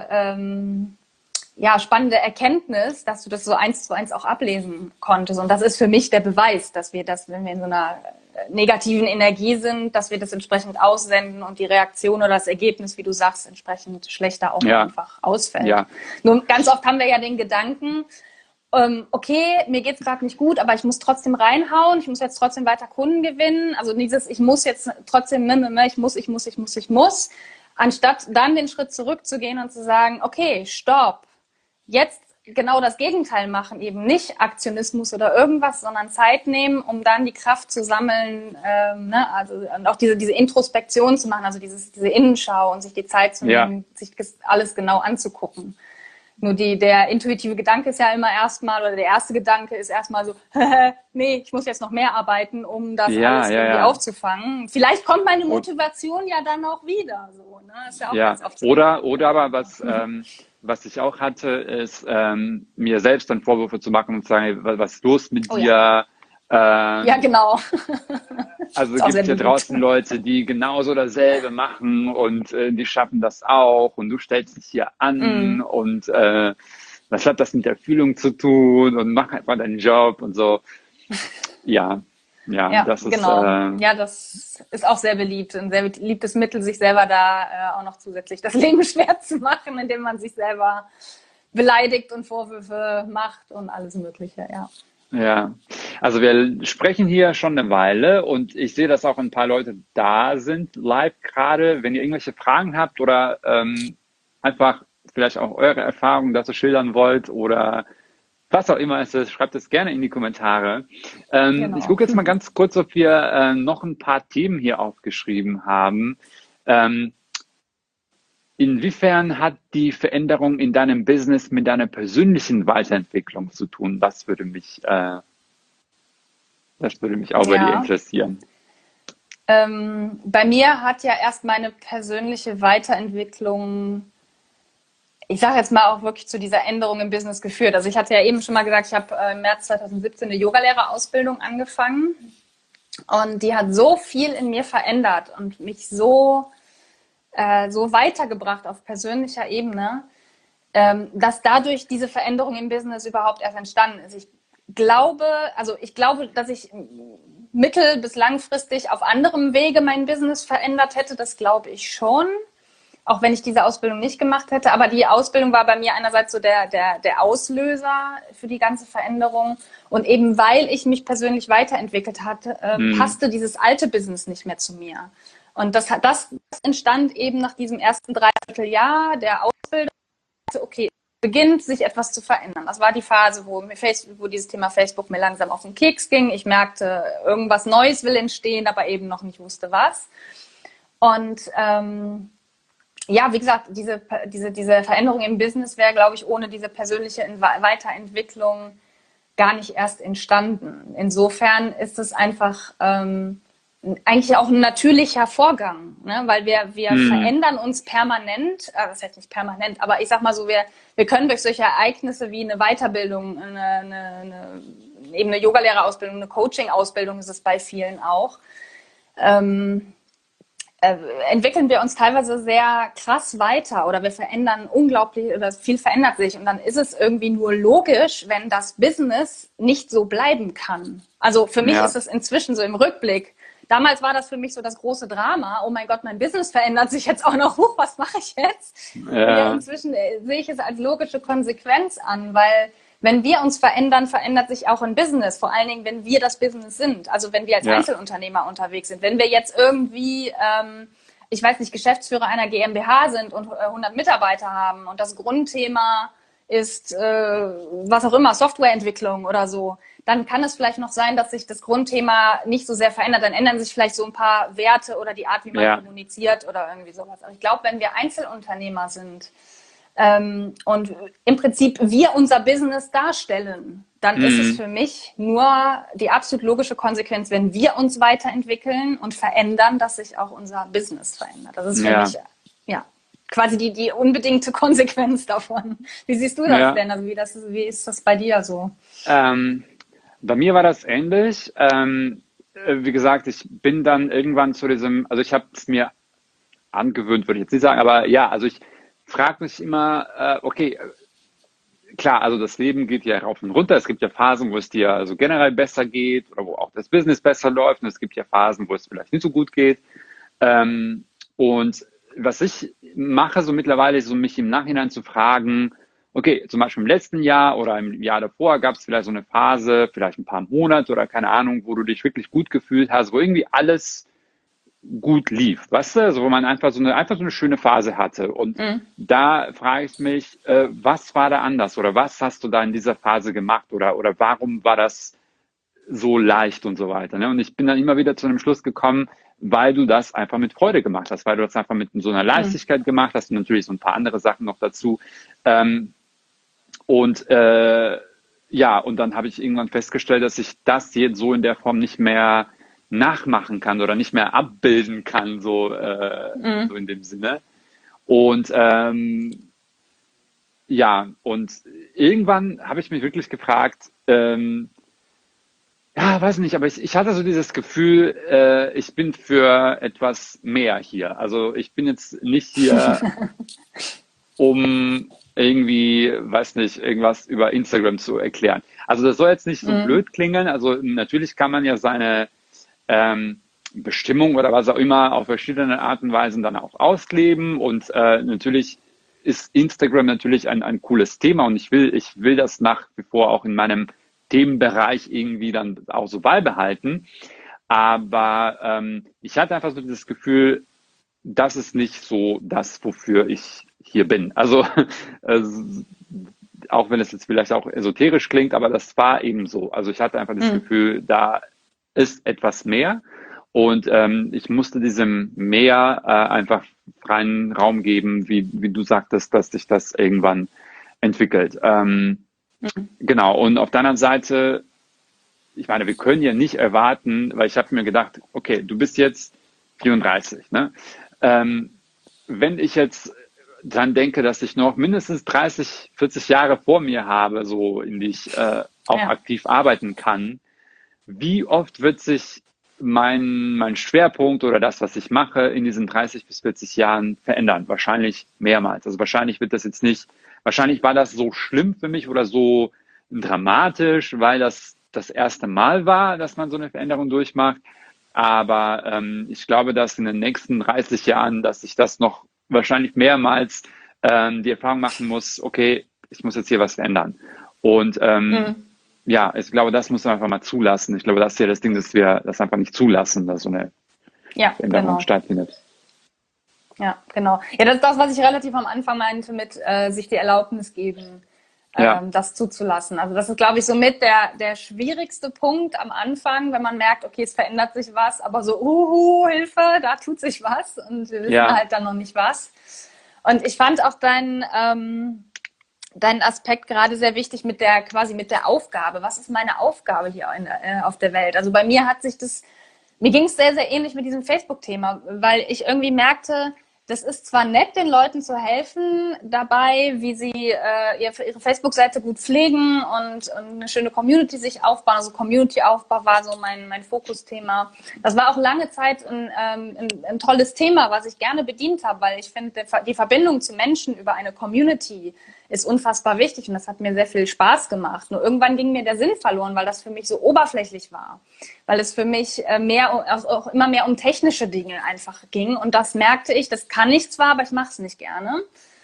A: ähm, ja, spannende Erkenntnis, dass du das so eins zu eins auch ablesen konntest. Und das ist für mich der Beweis, dass wir das, wenn wir in so einer negativen Energie sind, dass wir das entsprechend aussenden und die Reaktion oder das Ergebnis, wie du sagst, entsprechend schlechter auch
B: ja,
A: einfach ausfällt.
B: ja,
A: Nur ganz oft haben wir ja den Gedanken, ähm, okay, mir geht's gerade nicht gut, aber ich muss trotzdem reinhauen, ich muss jetzt trotzdem weiter Kunden gewinnen. Also dieses, ich muss jetzt trotzdem, ich muss, ich muss, ich muss, ich muss, anstatt dann den Schritt zurückzugehen und zu sagen, okay, stopp, jetzt genau das Gegenteil machen, eben nicht Aktionismus oder irgendwas, sondern Zeit nehmen, um dann die Kraft zu sammeln, ähm, ne? Also und auch diese, diese Introspektion zu machen, also dieses, diese Innenschau und sich die Zeit zu
B: ja,
A: nehmen, sich das alles genau anzugucken. Nur die, der intuitive Gedanke ist ja immer erstmal, oder der erste Gedanke ist erstmal so, nee, ich muss jetzt noch mehr arbeiten, um das
B: ja,
A: alles
B: ja,
A: irgendwie
B: ja.
A: aufzufangen. Vielleicht kommt meine
B: Und
A: Motivation ja dann auch wieder, so, ne? Ist ja auch
B: ja,
A: ganz oft so.
B: oder, oder aber was, ähm, was ich auch hatte, ist, ähm, mir selbst dann Vorwürfe zu machen und zu sagen, "Hey, wa- was ist los mit
A: Oh ja.
B: dir?
A: Ja,
B: Ähm,
A: genau.
B: also
A: Ist auch sehr
B: gibt hier
A: beliebt.
B: draußen Leute, die genauso dasselbe machen und äh, die schaffen das auch und du stellst dich hier an
A: Mm.
B: und äh, was hat das mit der Fühlung zu tun und mach einfach deinen Job und so. Ja, ja,
A: Ja,
B: das ist,
A: genau.
B: äh,
A: Ja, das ist auch sehr beliebt. Ein sehr beliebtes Mittel, sich selber da äh, auch noch zusätzlich das Leben schwer zu machen, indem man sich selber beleidigt und Vorwürfe macht und alles Mögliche, ja.
B: ja, also wir sprechen hier schon eine Weile und ich sehe, dass auch ein paar Leute da sind, live gerade. Wenn ihr irgendwelche Fragen habt oder ähm, einfach vielleicht auch eure Erfahrungen dazu schildern wollt oder was auch immer es ist, schreibt es gerne in die Kommentare. Ähm, ich
A: Genau.
B: gucke jetzt mal ganz kurz, ob wir äh, noch ein paar Themen hier aufgeschrieben haben. Ähm, Inwiefern hat die Veränderung in deinem Business mit deiner persönlichen Weiterentwicklung zu tun? Das würde mich äh, Das würde mich auch bei dir
A: Ja.
B: interessieren.
A: Ähm, bei mir hat ja erst meine persönliche Weiterentwicklung, ich sage jetzt mal auch wirklich zu dieser Änderung im Business geführt. Also ich hatte ja eben schon mal gesagt, ich habe äh, im März zweitausendsiebzehn eine Yogalehrerausbildung angefangen und die hat so viel in mir verändert und mich so, äh, so weitergebracht auf persönlicher Ebene, ähm, dass dadurch diese Veränderung im Business überhaupt erst entstanden ist. Ich glaube, also ich glaube, dass ich mittel- bis langfristig auf anderem Wege mein Business verändert hätte, das glaube ich schon. auch wenn ich diese Ausbildung nicht gemacht hätte. Aber die Ausbildung war bei mir einerseits so der, der, der Auslöser für die ganze Veränderung. Und eben weil ich mich persönlich weiterentwickelt hatte, äh,
B: Mhm.
A: passte dieses alte Business nicht mehr zu mir. Und das, hat, das entstand eben nach diesem ersten Dreivierteljahr der Ausbildung. Okay, beginnt sich etwas zu verändern. Das war die Phase, wo, mir Facebook, wo dieses Thema Facebook mir langsam auf den Keks ging. Ich merkte, irgendwas Neues will entstehen, aber eben noch nicht wusste was. Und ähm, ja, wie gesagt, diese, diese, diese Veränderung im Business wäre, glaube ich, ohne diese persönliche Weiterentwicklung gar nicht erst entstanden. Insofern ist es einfach ähm, eigentlich auch ein natürlicher Vorgang, ne? Weil wir, wir
B: Mhm.
A: verändern uns permanent, äh, das heißt nicht permanent, aber ich sag mal so, wir, wir können durch solche Ereignisse wie eine Weiterbildung, eine, eine, eine, eben eine Yogalehrerausbildung, eine Coaching-Ausbildung ist es bei vielen auch, ähm, äh, entwickeln wir uns teilweise sehr krass weiter oder wir verändern unglaublich oder viel verändert sich und dann ist es irgendwie nur logisch, wenn das Business nicht so bleiben kann. Also für mich ist
B: Ja,
A: es inzwischen so im Rückblick. Damals war das für mich so das große Drama. Oh mein Gott, mein Business verändert sich jetzt auch noch. Huch, was mache ich jetzt? Und ja,
B: ja,
A: inzwischen äh, sehe ich es als logische Konsequenz an, weil wenn wir uns verändern, verändert sich auch ein Business. Vor allen Dingen, wenn wir das Business sind. Also wenn wir als
B: ja,
A: Einzelunternehmer unterwegs sind. Wenn wir jetzt irgendwie, ähm, ich weiß nicht, Geschäftsführer einer GmbH sind und äh, hundert Mitarbeiter haben und das Grundthema ist, äh, was auch immer, Softwareentwicklung oder so, dann kann es vielleicht noch sein, dass sich das Grundthema nicht so sehr verändert. Dann ändern sich vielleicht so ein paar Werte oder die Art, wie man
B: ja,
A: kommuniziert oder irgendwie sowas. Aber ich glaube, wenn wir Einzelunternehmer sind, ähm, und im Prinzip wir unser Business darstellen, dann ist es
B: mhm.
A: für mich nur die absolut logische Konsequenz, wenn wir uns weiterentwickeln und verändern, dass sich auch unser Business verändert. Das ist für
B: Ja,
A: mich ja quasi die, die unbedingte Konsequenz davon. Wie siehst du das
B: ja.
A: denn? Also wie, das, wie ist das bei dir so?
B: Ähm, bei mir war das ähnlich. Ähm, äh, wie gesagt, ich bin dann irgendwann zu diesem, also ich habe es mir angewöhnt, würde ich jetzt nicht sagen, aber ja, also ich frage mich immer, äh, okay, klar, also das Leben geht ja rauf und runter. Es gibt ja Phasen, wo es dir also generell besser geht oder wo auch das Business besser läuft. Und es gibt ja Phasen, wo es vielleicht nicht so gut geht. Ähm, und was ich mache so mittlerweile, ist so mich im Nachhinein zu fragen, okay, zum Beispiel im letzten Jahr oder im Jahr davor gab es vielleicht so eine Phase, vielleicht ein paar Monate oder keine Ahnung, wo du dich wirklich gut gefühlt hast, wo irgendwie alles gut lief, weißt du, also wo man einfach so eine, einfach so eine schöne Phase hatte. Und
A: Mhm.
B: da frage ich mich, äh, was war da anders oder was hast du da in dieser Phase gemacht oder, oder warum war das so leicht und so weiter. Ne? Und ich bin dann immer wieder zu einem Schluss gekommen, weil du das einfach mit Freude gemacht hast, weil du das einfach mit so einer
A: Mhm.
B: Leichtigkeit gemacht hast und natürlich so ein paar andere Sachen noch dazu. Ähm, und äh, ja, und dann habe ich irgendwann festgestellt, dass ich das jetzt so in der Form nicht mehr nachmachen kann oder nicht mehr abbilden kann, so, äh, so
A: Mhm.
B: in dem Sinne. Und ähm, ja, und irgendwann habe ich mich wirklich gefragt, ähm, ja, weiß nicht, aber ich, ich hatte so dieses Gefühl, äh, ich bin für etwas mehr hier. Also ich bin jetzt nicht hier, um irgendwie, weiß nicht, irgendwas über Instagram zu erklären. Also das soll jetzt nicht so
A: Mhm.
B: blöd klingen. Also natürlich kann man ja seine ähm, Bestimmung oder was auch immer auf verschiedene Arten und Weisen dann auch ausleben. Und äh, natürlich ist Instagram natürlich ein, ein cooles Thema und ich will, ich will das nach wie vor auch in meinem Themenbereich irgendwie dann auch so beibehalten. Aber ähm, ich hatte einfach so dieses Gefühl, das ist nicht so das, wofür ich hier bin. Also äh, auch wenn es jetzt vielleicht auch esoterisch klingt, aber das war eben so. Also ich hatte einfach das
A: Mhm.
B: Gefühl, da ist etwas mehr und ähm, ich musste diesem Meer äh, einfach freien Raum geben, wie, wie du sagtest, dass sich das irgendwann entwickelt. Ähm,
A: Mhm.
B: genau, und auf der anderen Seite, ich meine, wir können ja nicht erwarten, weil ich habe mir gedacht, okay, du bist jetzt vierunddreißig, ne? Ähm, wenn ich jetzt dran denke, dass ich noch mindestens dreißig, vierzig Jahre vor mir habe, so in die ich äh, auch
A: Ja.
B: aktiv arbeiten kann, wie oft wird sich mein, mein Schwerpunkt oder das, was ich mache, in diesen dreißig bis vierzig Jahren verändern? Wahrscheinlich mehrmals. Also wahrscheinlich wird das jetzt nicht, wahrscheinlich war das so schlimm für mich oder so dramatisch, weil das das erste Mal war, dass man so eine Veränderung durchmacht. Aber ähm, ich glaube, dass in den nächsten dreißig Jahren, dass sich das noch wahrscheinlich mehrmals ähm, die Erfahrung machen muss, okay, ich muss jetzt hier was verändern. Und ähm,
A: Mhm.
B: ja, ich glaube, das muss man einfach mal zulassen. Ich glaube, das ist ja das Ding, dass wir das einfach nicht zulassen, dass so eine
A: Ja,
B: Veränderung
A: genau.
B: stattfindet.
A: Ja, genau. Ja, das ist das, was ich relativ am Anfang meinte mit äh, sich die Erlaubnis geben,
B: Ja,
A: ähm, das zuzulassen. Also das ist, glaube ich, somit der, der schwierigste Punkt am Anfang, wenn man merkt, okay, es verändert sich was, aber so, uhu, Hilfe, da tut sich was und wir wissen
B: ja,
A: halt dann noch nicht was. Und ich fand auch deinen ähm, deinen Aspekt gerade sehr wichtig mit der quasi mit der Aufgabe. Was ist meine Aufgabe hier in, äh, auf der Welt? Also bei mir hat sich das mir ging es sehr, sehr ähnlich mit diesem Facebook-Thema, weil ich irgendwie merkte, das ist zwar nett, den Leuten zu helfen dabei, wie sie äh, ihre Facebook-Seite gut pflegen und, und eine schöne Community sich aufbauen. Also Community-Aufbau war so mein, mein Fokusthema. Das war auch lange Zeit ein, ähm, ein, ein tolles Thema, was ich gerne bedient habe, weil ich finde, die Verbindung zu Menschen über eine Community ist unfassbar wichtig und das hat mir sehr viel Spaß gemacht. Nur irgendwann ging mir der Sinn verloren, weil das für mich so oberflächlich war, weil es für mich äh, mehr auch, auch immer mehr um technische Dinge einfach ging und das merkte ich, das kann ich zwar, aber ich mache es nicht gerne.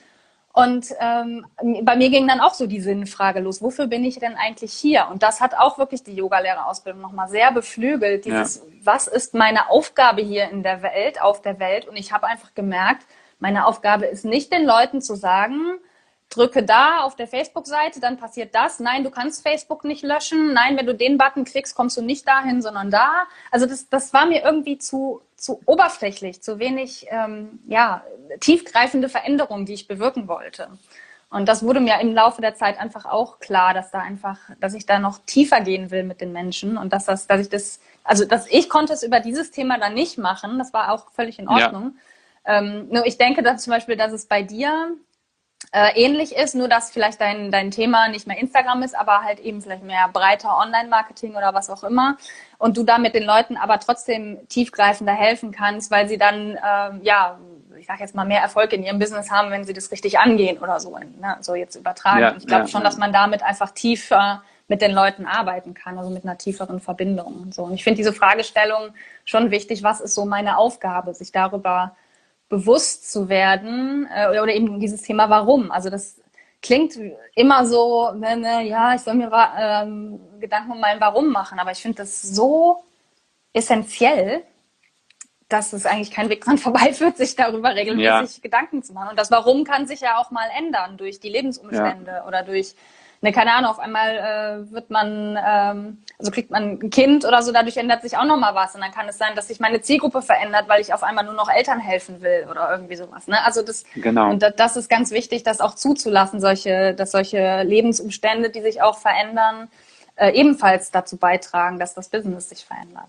A: Und ähm, bei mir ging dann auch so die Sinnfrage los, wofür bin ich denn eigentlich hier? Und das hat auch wirklich die Yogalehrerausbildung nochmal sehr beflügelt,
B: ja,
A: dieses, was ist meine Aufgabe hier in der Welt, auf der Welt? Und ich habe einfach gemerkt, meine Aufgabe ist nicht den Leuten zu sagen, drücke da auf der Facebook-Seite, dann passiert das. Nein, du kannst Facebook nicht löschen. Nein, wenn du den Button klickst, kommst du nicht dahin, sondern da. Also das, das war mir irgendwie zu, zu oberflächlich, zu wenig ähm, ja, tiefgreifende Veränderungen, die ich bewirken wollte. Und das wurde mir im Laufe der Zeit einfach auch klar, dass da einfach, dass ich da noch tiefer gehen will mit den Menschen und dass das, dass ich das, also dass ich konnte es über dieses Thema dann nicht machen. Das war auch völlig in
B: ja,
A: Ordnung. Ähm, nur ich denke dass zum Beispiel, dass es bei dir äh, ähnlich ist, nur dass vielleicht dein, dein Thema nicht mehr Instagram ist, aber halt eben vielleicht mehr breiter Online-Marketing oder was auch immer. Und du damit den Leuten aber trotzdem tiefgreifender helfen kannst, weil sie dann, ähm, ja, ich sag jetzt mal, mehr Erfolg in ihrem Business haben, wenn sie das richtig angehen oder so, ne? So jetzt übertragen.
B: ja,
A: Und ich glaube
B: ja,
A: schon,
B: ja,
A: dass man damit einfach tiefer mit den Leuten arbeiten kann, also mit einer tieferen Verbindung. Und so. Und ich finde diese Fragestellung schon wichtig, was ist so meine Aufgabe, sich darüber bewusst zu werden äh, oder eben dieses Thema Warum. Also das klingt immer so, ne, ne, ja, ich soll mir ähm, Gedanken um mein Warum machen, aber ich finde das so essentiell, dass es eigentlich kein Weg dran vorbeiführt, sich darüber
B: ja,
A: regelmäßig Gedanken zu machen. Und das Warum kann sich ja auch mal ändern durch die
B: ja,
A: Lebensumstände oder durch, ne, keine Ahnung, auf einmal äh, wird man, ähm, also kriegt man ein Kind oder so, dadurch ändert sich auch nochmal was. Und dann kann es sein, dass sich meine Zielgruppe verändert, weil ich auf einmal nur noch Eltern helfen will oder irgendwie sowas. Ne? Also das,
B: genau,
A: und das, das ist ganz wichtig, das auch zuzulassen, solche, dass solche Lebensumstände, die sich auch verändern, äh, ebenfalls dazu beitragen, dass das Business sich verändert.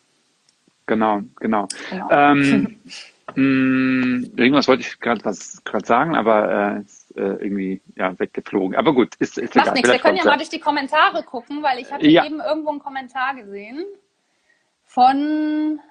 B: genau, genau.
A: Genau.
B: Ähm, mh, irgendwas wollte ich gerade was gerade sagen, aber äh, ist, äh, irgendwie ja weggeflogen. Aber gut, ist, ist
A: Macht
B: egal.
A: nichts. Wir
B: Vielleicht
A: können
B: kommt
A: ja mal
B: ja.
A: durch die Kommentare gucken, weil ich hatte
B: Ja,
A: eben irgendwo einen Kommentar gesehen von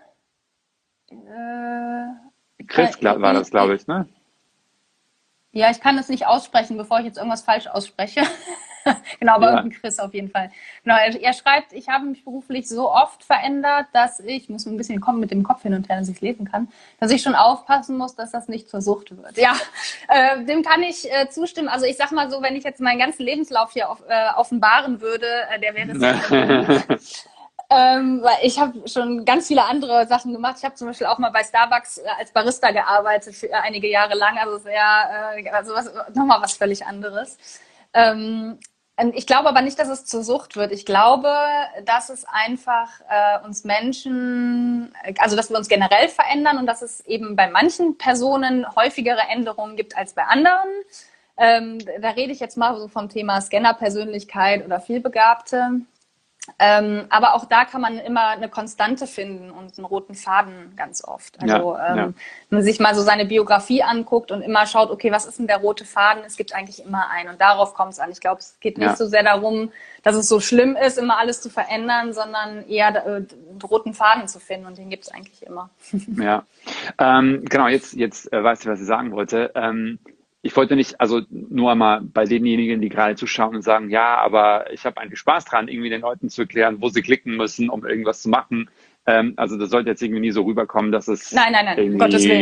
A: äh,
B: Chris gla- war
A: äh,
B: das, glaube ich, ne?
A: ja, ich kann es nicht aussprechen, bevor ich jetzt irgendwas falsch ausspreche. Genau, aber
B: Ja,
A: irgendein Chris auf jeden Fall. Genau, er, er schreibt, ich habe mich beruflich so oft verändert, dass ich, ich muss ein bisschen kommen mit dem Kopf hin und her, dass ich es lesen kann, dass ich schon aufpassen muss, dass das nicht zur Sucht wird. Ja, äh, dem kann ich äh, zustimmen. Also ich sag mal so, wenn ich jetzt meinen ganzen Lebenslauf hier auf, äh, offenbaren würde, äh, der wäre sicher bunt. Ähm, weil ich habe schon ganz viele andere Sachen gemacht. Ich habe zum Beispiel auch mal bei Starbucks äh, als Barista gearbeitet für einige Jahre lang. Also sehr, äh, also was, nochmal was völlig anderes. Ähm, ich glaube aber nicht, dass es zur Sucht wird. Ich glaube, dass es einfach äh, uns Menschen, also dass wir uns generell verändern und dass es eben bei manchen Personen häufigere Änderungen gibt als bei anderen. Ähm, da rede ich jetzt mal so vom Thema Scanner-Persönlichkeit oder Vielbegabte. Ähm, aber auch da kann man immer eine Konstante finden und einen roten Faden ganz oft.
B: ja,
A: Also
B: ja,
A: ähm, wenn man sich mal so seine Biografie anguckt und immer schaut, okay, was ist denn der rote Faden? Es gibt eigentlich immer einen und darauf kommt es an. Ich glaube, es geht nicht
B: ja,
A: so sehr darum, dass es so schlimm ist, immer alles zu verändern, sondern eher äh, einen roten Faden zu finden und den gibt es eigentlich immer.
B: ja. Ähm, genau, jetzt, jetzt äh, weißt du, was ich sagen wollte. Ähm, ich wollte nicht, also nur mal bei denjenigen, die gerade zuschauen und sagen, ja, aber ich habe eigentlich Spaß dran, irgendwie den Leuten zu erklären, wo sie klicken müssen, um irgendwas zu machen. Ähm, also das sollte jetzt irgendwie nie so rüberkommen, dass es
A: Nein, nein, nein, um Gottes
B: irgendwie
A: Willen.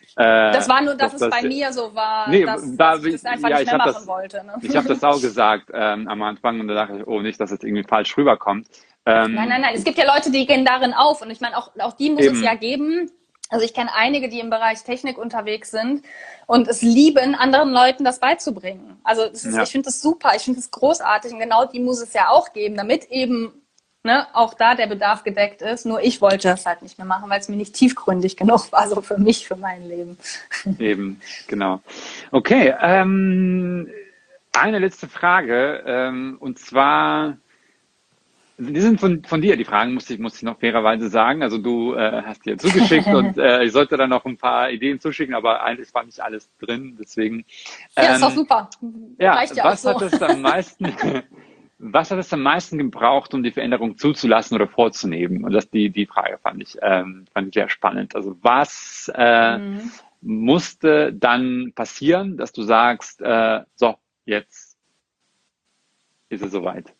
A: Das
B: Äh,
A: war nur, dass
B: dass
A: es
B: das,
A: bei mir so war,
B: nee,
A: dass, dass
B: da,
A: ich das einfach
B: ja,
A: nicht
B: ich
A: mehr
B: habe
A: machen
B: das,
A: wollte. Ne?
B: ich habe das auch gesagt ähm, am Anfang und da dachte ich, oh, nicht, dass es irgendwie falsch rüberkommt.
A: Nein,
B: Ähm,
A: nein, nein. Es gibt ja Leute, die gehen darin auf. Und ich meine, auch, auch die muss es ja
B: eben,
A: geben. Also ich kenne einige, die im Bereich Technik unterwegs sind und es lieben, anderen Leuten das beizubringen. Also das ist, ich
B: ja,
A: finde das super, ich finde das großartig. Und genau die muss es ja auch geben, damit eben ne, auch da der Bedarf gedeckt ist. Nur ich wollte das halt nicht mehr machen, weil es mir nicht tiefgründig genug war, so für mich, für mein Leben.
B: eben, genau. Okay, ähm, eine letzte Frage, ähm, und zwar, die sind von, von dir, die Fragen muss ich, muss ich noch fairerweise sagen. Also du äh, hast dir zugeschickt und äh, ich sollte dann noch ein paar Ideen zuschicken, aber eigentlich war nicht alles drin. Deswegen,
A: Ja, ist doch
B: ähm,
A: super.
B: ja,
A: Reicht ja auch
B: was hat
A: so.
B: es am meisten, was hat es am meisten gebraucht, um die Veränderung zuzulassen oder vorzunehmen? Und das die die Frage fand ich ähm, fand ich sehr spannend. Also was äh,
A: Mhm.
B: musste dann passieren, dass du sagst, äh, so jetzt ist es soweit?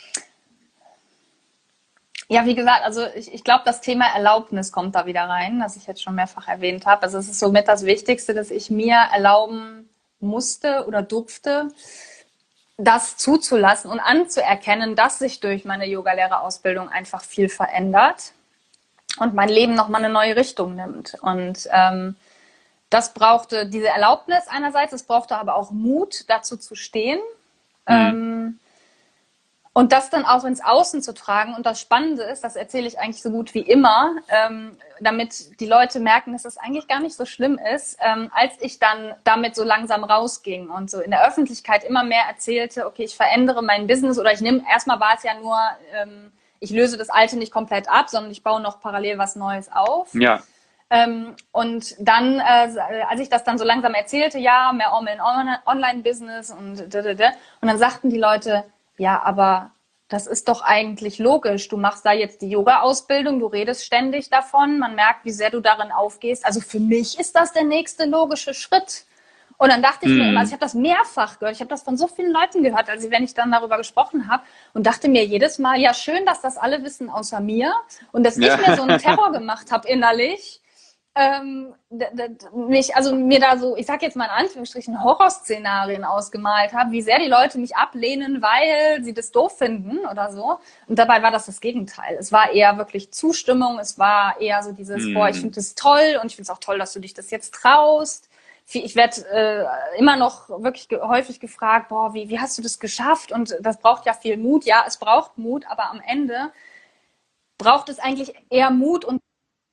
A: Ja, wie gesagt, also ich, ich glaube, das Thema Erlaubnis kommt da wieder rein, das ich jetzt schon mehrfach erwähnt habe. Also es ist somit das Wichtigste, dass ich mir erlauben musste oder durfte, das zuzulassen und anzuerkennen, dass sich durch meine Yogalehrerausbildung einfach viel verändert und mein Leben nochmal eine neue Richtung nimmt. Und ähm, das brauchte diese Erlaubnis einerseits, es brauchte aber auch Mut, dazu zu stehen.
B: Hm.
A: Ähm, Und das dann auch ins Außen zu tragen. Und das Spannende ist, das erzähle ich eigentlich so gut wie immer, ähm, damit die Leute merken, dass es das eigentlich gar nicht so schlimm ist, ähm, als ich dann damit so langsam rausging und so in der Öffentlichkeit immer mehr erzählte, okay, ich verändere mein Business oder ich nehme, erstmal war es ja nur, ähm, ich löse das Alte nicht komplett ab, sondern ich baue noch parallel was Neues auf.
B: Ja.
A: Ähm, und dann, äh, als ich das dann so langsam erzählte, ja, mehr Om in Online-Business und da, da, da, und dann sagten die Leute, ja, aber das ist doch eigentlich logisch. Du machst da jetzt die Yoga-Ausbildung, du redest ständig davon, man merkt, wie sehr du darin aufgehst. Also für mich ist das der nächste logische Schritt. Und dann dachte ich mir immer, also ich
B: Hm.
A: habe das mehrfach gehört, ich habe das von so vielen Leuten gehört, also wenn ich dann darüber gesprochen habe und dachte mir jedes Mal, ja schön, dass das alle wissen außer mir und dass ich mir so einen
B: Ja.
A: Terror gemacht habe innerlich, ähm, mich, also mir da so, ich sag jetzt mal in Anführungsstrichen, Horrorszenarien ausgemalt habe, wie sehr die Leute mich ablehnen, weil sie das doof finden oder so. Und dabei war das das Gegenteil. Es war eher wirklich Zustimmung, es war eher so dieses, boah, ich
B: Hm.
A: finde das toll und ich finde es auch toll, dass du dich das jetzt traust. Ich werde äh, immer noch wirklich ge häufig gefragt, boah, wie, wie hast du das geschafft? Und das braucht ja viel Mut. Ja, es braucht Mut, aber am Ende braucht es eigentlich eher Mut und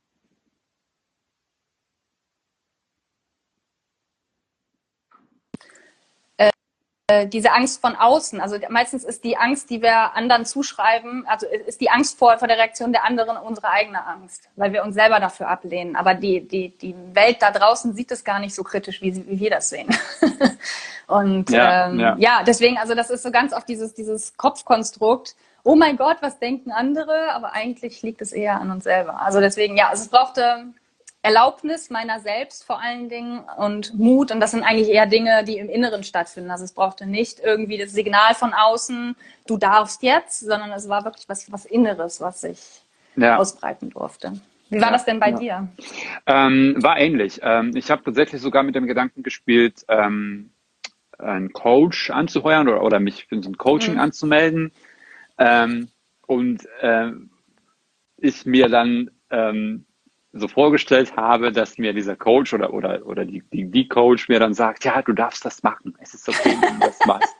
A: diese Angst von außen. Also meistens ist die Angst, die wir anderen zuschreiben, also ist die Angst vor, vor der Reaktion der anderen unsere eigene Angst, weil wir uns selber dafür ablehnen. Aber die, die, die Welt da draußen sieht es gar nicht so kritisch, wie, wie wir das sehen. Und
B: Ja,
A: ähm,
B: ja.
A: ja, deswegen, also das ist so ganz oft dieses, dieses Kopfkonstrukt, oh mein Gott, was denken andere? Aber eigentlich liegt es eher an uns selber. Also deswegen, ja, also es brauchte Erlaubnis meiner selbst vor allen Dingen und Mut. Und das sind eigentlich eher Dinge, die im Inneren stattfinden. Also es brauchte nicht irgendwie das Signal von außen, du darfst jetzt, sondern es war wirklich was, was Inneres, was sich
B: Ja,
A: ausbreiten durfte. Wie war
B: ja,
A: das denn bei
B: ja.
A: dir?
B: Ähm, war ähnlich. Ähm, ich habe tatsächlich sogar mit dem Gedanken gespielt, ähm, einen Coach anzuheuern oder, oder mich für so ein Coaching
A: Mhm.
B: anzumelden. Ähm, und äh, ich mir dann ähm, so vorgestellt habe, dass mir dieser Coach oder, oder, oder die, die, die Coach mir dann sagt, ja, du darfst das machen. Es ist okay, wenn du das machst.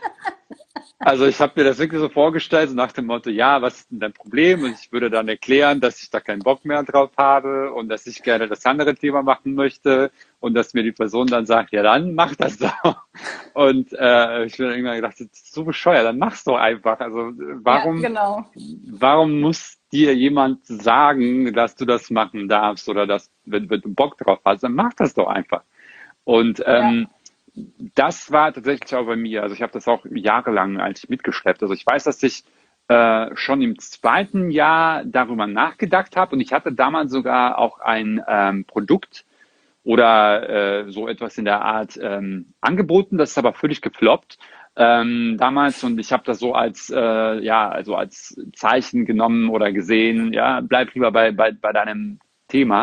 B: Also ich habe mir das wirklich so vorgestellt, so nach dem Motto, ja, was ist denn dein Problem? Und ich würde dann erklären, dass ich da keinen Bock mehr drauf habe und dass ich gerne das andere Thema machen möchte und dass mir die Person dann sagt, ja, dann mach das doch. Und äh, ich habe irgendwann gedacht, das ist so bescheuert, dann mach's doch einfach. Also
A: Ja,
B: warum,
A: genau.
B: warum muss dir jemand sagen, dass du das machen darfst oder dass, wenn, wenn du Bock drauf hast, dann mach das doch einfach. Und
A: Ja.
B: ähm, das war tatsächlich auch bei mir. Also ich habe das auch jahrelang eigentlich mitgeschleppt. Also ich weiß, dass ich äh, schon im zweiten Jahr darüber nachgedacht habe und ich hatte damals sogar auch ein ähm, Produkt oder äh, so etwas in der Art ähm, angeboten. Das ist aber völlig gefloppt ähm, damals und ich habe das so als äh, ja also als Zeichen genommen oder gesehen. Ja, bleib lieber bei bei, bei deinem Thema.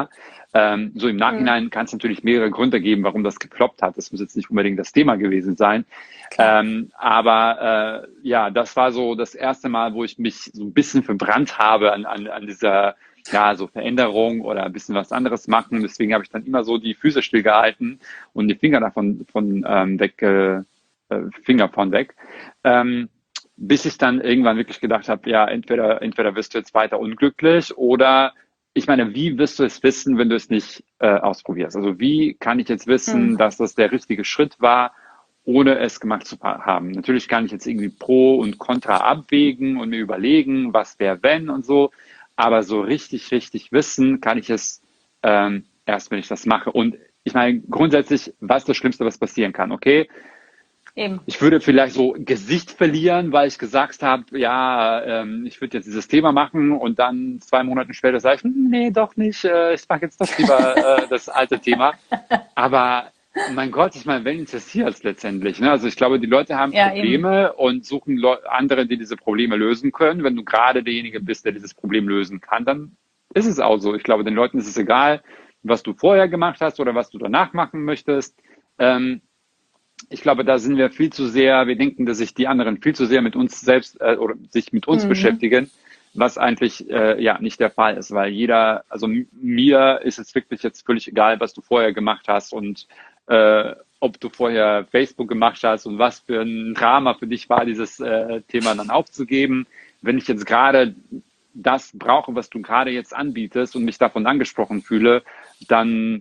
B: Ähm, so im
A: Mhm.
B: Nachhinein kann es natürlich mehrere Gründe geben, warum das geploppt hat. Das muss jetzt nicht unbedingt das Thema gewesen sein.
A: Klar.
B: Ähm, aber äh, ja, das war so das erste Mal, wo ich mich so ein bisschen verbrannt habe an, an, an dieser ja, so Veränderung oder ein bisschen was anderes machen. Deswegen habe ich dann immer so die Füße stillgehalten und die Finger davon von ähm, weg, äh, Finger von weg. Ähm, bis ich dann irgendwann wirklich gedacht habe, ja, entweder, entweder wirst du jetzt weiter unglücklich oder ich meine, wie wirst du es wissen, wenn du es nicht äh, ausprobierst? Also wie kann ich jetzt wissen,
A: Mhm.
B: dass das der richtige Schritt war, ohne es gemacht zu haben? Natürlich kann ich jetzt irgendwie Pro und Contra abwägen und mir überlegen, was wäre wenn und so, aber so richtig, richtig wissen kann ich es ähm, erst, wenn ich das mache. Und ich meine, grundsätzlich, was ist das Schlimmste, was passieren kann? Okay,
A: Eben.
B: ich würde vielleicht so Gesicht verlieren, weil ich gesagt habe, ja, ähm, ich würde jetzt dieses Thema machen und dann zwei Monate später sage ich, hm, nee, doch nicht, äh, ich mache jetzt doch lieber äh, das alte Thema. Aber mein Gott, ich meine, wen interessiert es letztendlich? Ne? Also ich glaube, die Leute haben
A: Ja, eben.
B: Probleme und suchen Leu andere, die diese Probleme lösen können. Wenn du gerade derjenige bist, der dieses Problem lösen kann, dann ist es auch so. Ich glaube, den Leuten ist es egal, was du vorher gemacht hast oder was du danach machen möchtest. Ähm, ich glaube, da sind wir viel zu sehr, wir denken, dass sich die anderen viel zu sehr mit uns selbst äh, oder sich mit uns
A: Mhm.
B: beschäftigen, was eigentlich äh, ja nicht der Fall ist, weil jeder, also mir ist es wirklich jetzt völlig egal, was du vorher gemacht hast und äh, ob du vorher Facebook gemacht hast und was für ein Drama für dich war, dieses äh, Thema dann aufzugeben. Wenn ich jetzt gerade das brauche, was du gerade jetzt anbietest und mich davon angesprochen fühle, dann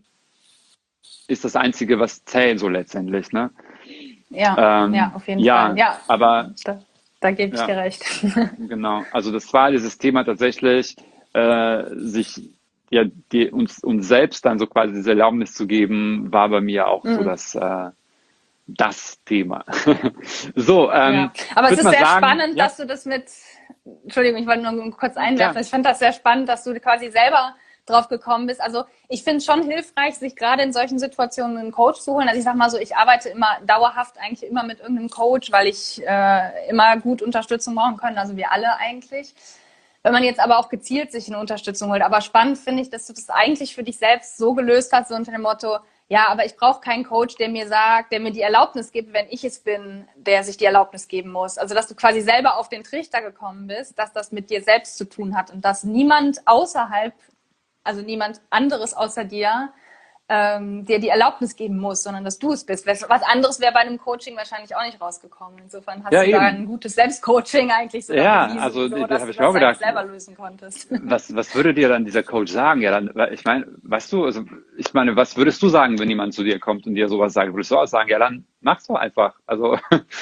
B: ist das Einzige, was zählt so letztendlich, ne?
A: Ja, ja,
B: Ähm,
A: auf jeden Fall.
B: ja,
A: Ja,
B: aber
A: da, da gebe ich dir
B: ja,
A: recht.
B: genau. Also das war dieses Thema tatsächlich, äh, sich ja die, uns uns selbst dann so quasi diese Erlaubnis zu geben, war bei mir auch so
A: Mhm.
B: das äh, das Thema. So,
A: Ja,
B: ähm,
A: aber
B: ich
A: es
B: würde
A: ist
B: mal
A: sehr
B: sagen,
A: spannend,
B: ja,
A: dass du das mit, Entschuldigung, ich wollte nur kurz einwerfen,
B: klar,
A: ich fand das sehr spannend, dass du quasi selber drauf gekommen bist. Also ich finde es schon hilfreich, sich gerade in solchen Situationen einen Coach zu holen. Also ich sag mal so, ich arbeite immer dauerhaft eigentlich immer mit irgendeinem Coach, weil ich äh, immer gut Unterstützung brauchen kann, also wir alle eigentlich. Wenn man jetzt aber auch gezielt sich eine Unterstützung holt. Aber spannend finde ich, dass du das eigentlich für dich selbst so gelöst hast, so unter dem Motto, ja, aber ich brauche keinen Coach, der mir sagt, der mir die Erlaubnis gibt, wenn ich es bin, der sich die Erlaubnis geben muss. Also, dass du quasi selber auf den Trichter gekommen bist, dass das mit dir selbst zu tun hat und dass niemand außerhalb, also niemand anderes außer dir, ähm, dir die Erlaubnis geben muss, sondern dass du es bist. Was anderes wäre bei einem Coaching wahrscheinlich auch nicht rausgekommen. Insofern hast
B: ja
A: du da
B: eben.
A: ein gutes Selbstcoaching eigentlich sogar
B: Ja,
A: bewiesen,
B: also
A: so
B: da
A: dass
B: habe
A: du
B: ich mir auch
A: das eigentlich
B: gedacht,
A: selber lösen konntest.
B: was, was würde dir dann dieser Coach sagen? Ja, dann, ich meine, weißt du, also ich meine, was würdest du sagen, wenn jemand zu dir kommt und dir sowas sagt? Würdest du auch sagen, ja, dann mach's doch einfach. Also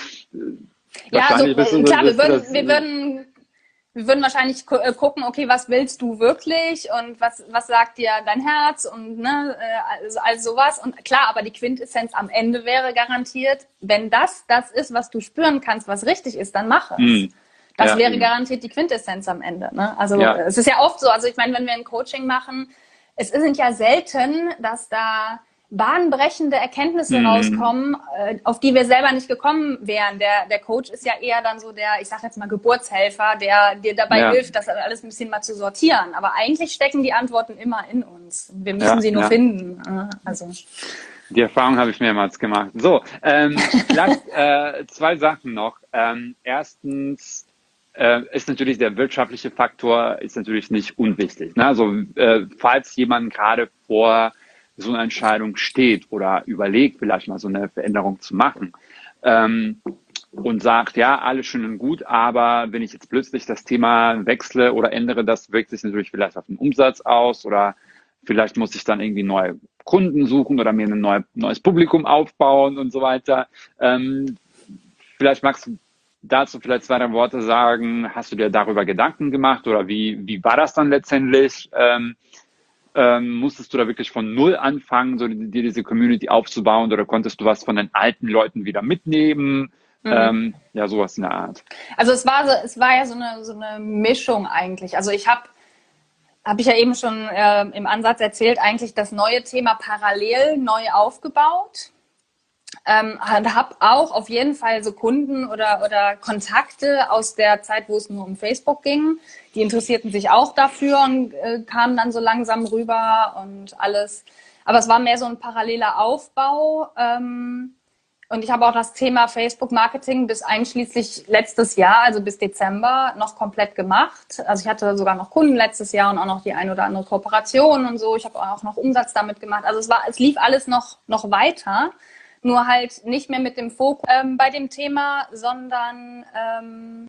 A: Ja, also
B: wahrscheinlich wirst
A: äh,
B: du,
A: klar, wir
B: wirst du
A: würden,
B: das,
A: wir würden, wir würden wahrscheinlich gu- äh, gucken, okay, was willst du wirklich und was, was sagt dir dein Herz und ne, äh, also, also sowas. Und klar, aber die Quintessenz am Ende wäre garantiert, wenn das das ist, was du spüren kannst, was richtig ist, dann mach es.
B: hm,
A: Das
B: ja,
A: wäre
B: eben.
A: garantiert die Quintessenz am Ende. Ne? Also
B: Ja,
A: äh, es ist ja oft so, also ich meine, wenn wir ein Coaching machen, es sind ja selten, dass da bahnbrechende Erkenntnisse
B: hm,
A: rauskommen, äh, auf die wir selber nicht gekommen wären. Der, der Coach ist ja eher dann so der, ich sag jetzt mal, Geburtshelfer, der dir dabei
B: ja,
A: hilft, das alles ein bisschen mal zu sortieren. Aber eigentlich stecken die Antworten immer in uns. Wir müssen
B: ja,
A: sie nur
B: ja.
A: finden. Äh, Also,
B: Die Erfahrung habe ich mehrmals gemacht. So, ähm, vielleicht äh, zwei Sachen noch. Ähm, erstens äh, ist natürlich der wirtschaftliche Faktor ist natürlich nicht unwichtig. Ne? Also äh, falls jemand gerade vor so einer Entscheidung steht oder überlegt, vielleicht mal so eine Veränderung zu machen, ähm, und sagt, ja, alles schön und gut, aber wenn ich jetzt plötzlich das Thema wechsle oder ändere, das wirkt sich natürlich vielleicht auf den Umsatz aus oder vielleicht muss ich dann irgendwie neue Kunden suchen oder mir ein neue, neues Publikum aufbauen und so weiter. Ähm, vielleicht magst du dazu vielleicht zwei, drei Worte sagen. Hast du dir darüber Gedanken gemacht oder wie, wie war das dann letztendlich? Ähm, ähm, musstest du da wirklich von Null anfangen, so dir diese Community aufzubauen oder konntest du was von den alten Leuten wieder mitnehmen?
A: mhm.
B: Ähm, ja, sowas in der Art.
A: also es war so, es war ja so eine, so eine Mischung eigentlich. Also ich habe habe ich ja eben schon äh, im Ansatz erzählt, eigentlich das neue Thema parallel neu aufgebaut. Ähm, und habe auch auf jeden Fall so Kunden oder, oder Kontakte aus der Zeit, wo es nur um Facebook ging. Die interessierten sich auch dafür und äh, kamen dann so langsam rüber und alles. Aber es war mehr so ein paralleler Aufbau. Ähm, und ich habe auch das Thema Facebook-Marketing bis einschließlich letztes Jahr, also bis Dezember, noch komplett gemacht. Also ich hatte sogar noch Kunden letztes Jahr und auch noch die ein oder andere Kooperation und so. Ich habe auch noch Umsatz damit gemacht. Also es war, es lief alles noch, noch weiter, nur halt nicht mehr mit dem Fokus ähm, bei dem Thema, sondern ähm,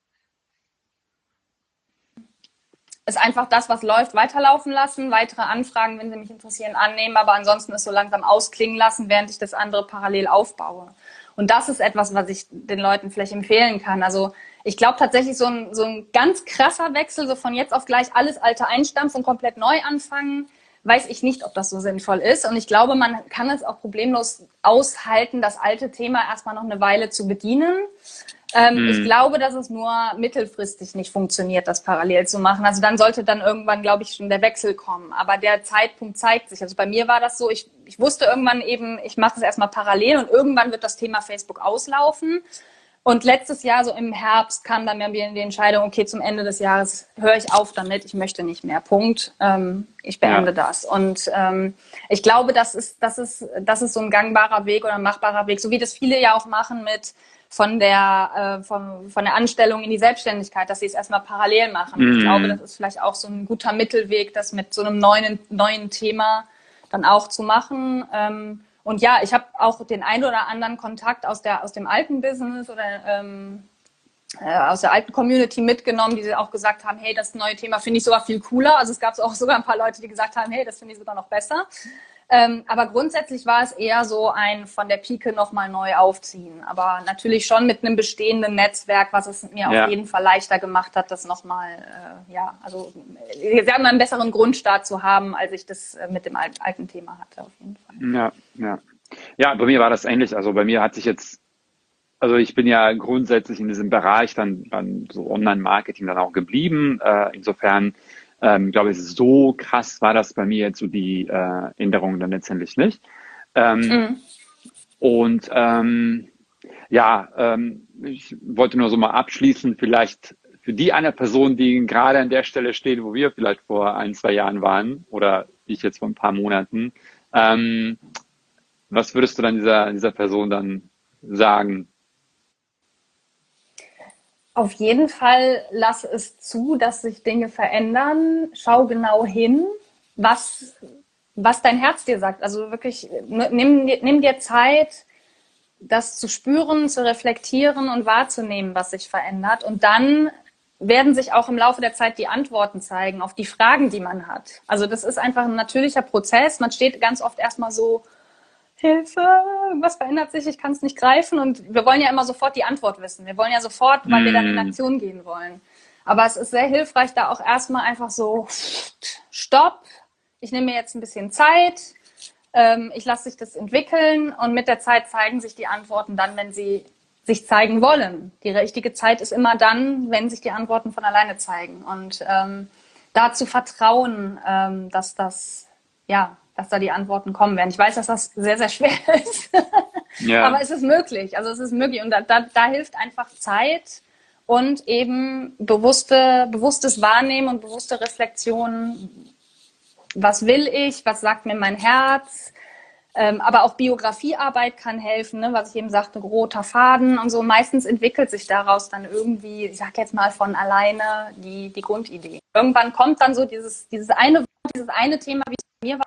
A: ist einfach das, was läuft, weiterlaufen lassen, weitere Anfragen, wenn sie mich interessieren, annehmen, aber ansonsten ist so langsam ausklingen lassen, während ich das andere parallel aufbaue. Und das ist etwas, was ich den Leuten vielleicht empfehlen kann. Also ich glaube tatsächlich, so ein, so ein ganz krasser Wechsel, so von jetzt auf gleich alles Alte einstampfen und komplett neu anfangen, weiß ich nicht, ob das so sinnvoll ist. Und ich glaube, man kann es auch problemlos aushalten, das alte Thema erstmal noch eine Weile zu bedienen. Ähm, ich
B: Hm.
A: glaube, dass es nur mittelfristig nicht funktioniert, das parallel zu machen. Also dann sollte dann irgendwann, glaube ich, schon der Wechsel kommen. Aber der Zeitpunkt zeigt sich. Also bei mir war das so, ich, ich wusste irgendwann eben, ich mache das erstmal parallel und irgendwann wird das Thema Facebook auslaufen. Und letztes Jahr, so im Herbst, kam dann mir die Entscheidung, okay, zum Ende des Jahres höre ich auf damit, ich möchte nicht mehr, Punkt. Ähm, ich beende
B: Ja.
A: das. Und ähm, ich glaube, das ist, das, ist, das ist so ein gangbarer Weg oder ein machbarer Weg, so wie das viele ja auch machen mit von der, äh, von, von der Anstellung in die Selbstständigkeit, dass sie es erstmal parallel machen. Und ich glaube, das
B: Hm.
A: ist vielleicht auch so ein guter Mittelweg, das mit so einem neuen, neuen Thema dann auch zu machen. Ähm, und ja, ich habe auch den ein oder anderen Kontakt aus, der, aus dem alten Business oder ähm, äh, aus der alten Community mitgenommen, die auch gesagt haben, hey, das neue Thema finde ich sogar viel cooler. Also es gab auch sogar ein paar Leute, die gesagt haben, hey, das finde ich sogar noch besser. Ähm, aber grundsätzlich war es eher so ein von der Pike nochmal neu aufziehen. Aber natürlich schon mit einem bestehenden Netzwerk, was es mir auf
B: Ja.
A: jeden Fall leichter gemacht hat, das nochmal, äh, ja, also äh, sagen wir, einen besseren Grundstart zu haben, als ich das äh, mit dem alten Thema hatte, auf jeden Fall.
B: Ja, ja. Ja, bei mir war das ähnlich. Also bei mir hat sich jetzt, also ich bin ja grundsätzlich in diesem Bereich dann, dann so Online-Marketing dann auch geblieben. Äh, insofern ähm, glaube ich, so krass war das bei mir jetzt so die äh, Änderung dann letztendlich nicht. Ähm,
A: Mhm.
B: und ähm, ja, ähm, ich wollte nur so mal abschließen, vielleicht für die eine Person, die gerade an der Stelle steht, wo wir vielleicht vor ein, zwei Jahren waren oder ich jetzt vor ein paar Monaten. Ähm, was würdest du dann dieser, dieser Person dann sagen?
A: Auf jeden Fall lass es zu, dass sich Dinge verändern. Schau genau hin, was, was dein Herz dir sagt. Also wirklich, nimm, nimm dir Zeit, das zu spüren, zu reflektieren und wahrzunehmen, was sich verändert. Und dann werden sich auch im Laufe der Zeit die Antworten zeigen auf die Fragen, die man hat. Also das ist einfach ein natürlicher Prozess. Man steht ganz oft erstmal so, Hilfe, was verändert sich, ich kann es nicht greifen. Und wir wollen ja immer sofort die Antwort wissen. Wir wollen ja sofort, weil wir dann in
B: Mm,
A: Aktion gehen wollen. Aber es ist sehr hilfreich, da auch erstmal einfach so, stopp, ich nehme mir jetzt ein bisschen Zeit, ähm, ich lasse sich das entwickeln und mit der Zeit zeigen sich die Antworten dann, wenn sie sich zeigen wollen. Die richtige Zeit ist immer dann, wenn sich die Antworten von alleine zeigen. Und ähm, da zu vertrauen, ähm, dass das, ja, dass da die Antworten kommen werden. Ich weiß, dass das sehr, sehr schwer ist,
B: ja,
A: aber es ist möglich. Also es ist möglich und da, da, da hilft einfach Zeit und eben bewusste, bewusstes Wahrnehmen und bewusste Reflexion. Was will ich? Was sagt mir mein Herz? Ähm, aber auch Biografiearbeit kann helfen, ne? Was ich eben sagte, roter Faden und so. Meistens entwickelt sich daraus dann irgendwie, ich sag jetzt mal von alleine, die, die Grundidee. Irgendwann kommt dann so dieses, dieses eine, dieses eine Thema, wie es bei mir war,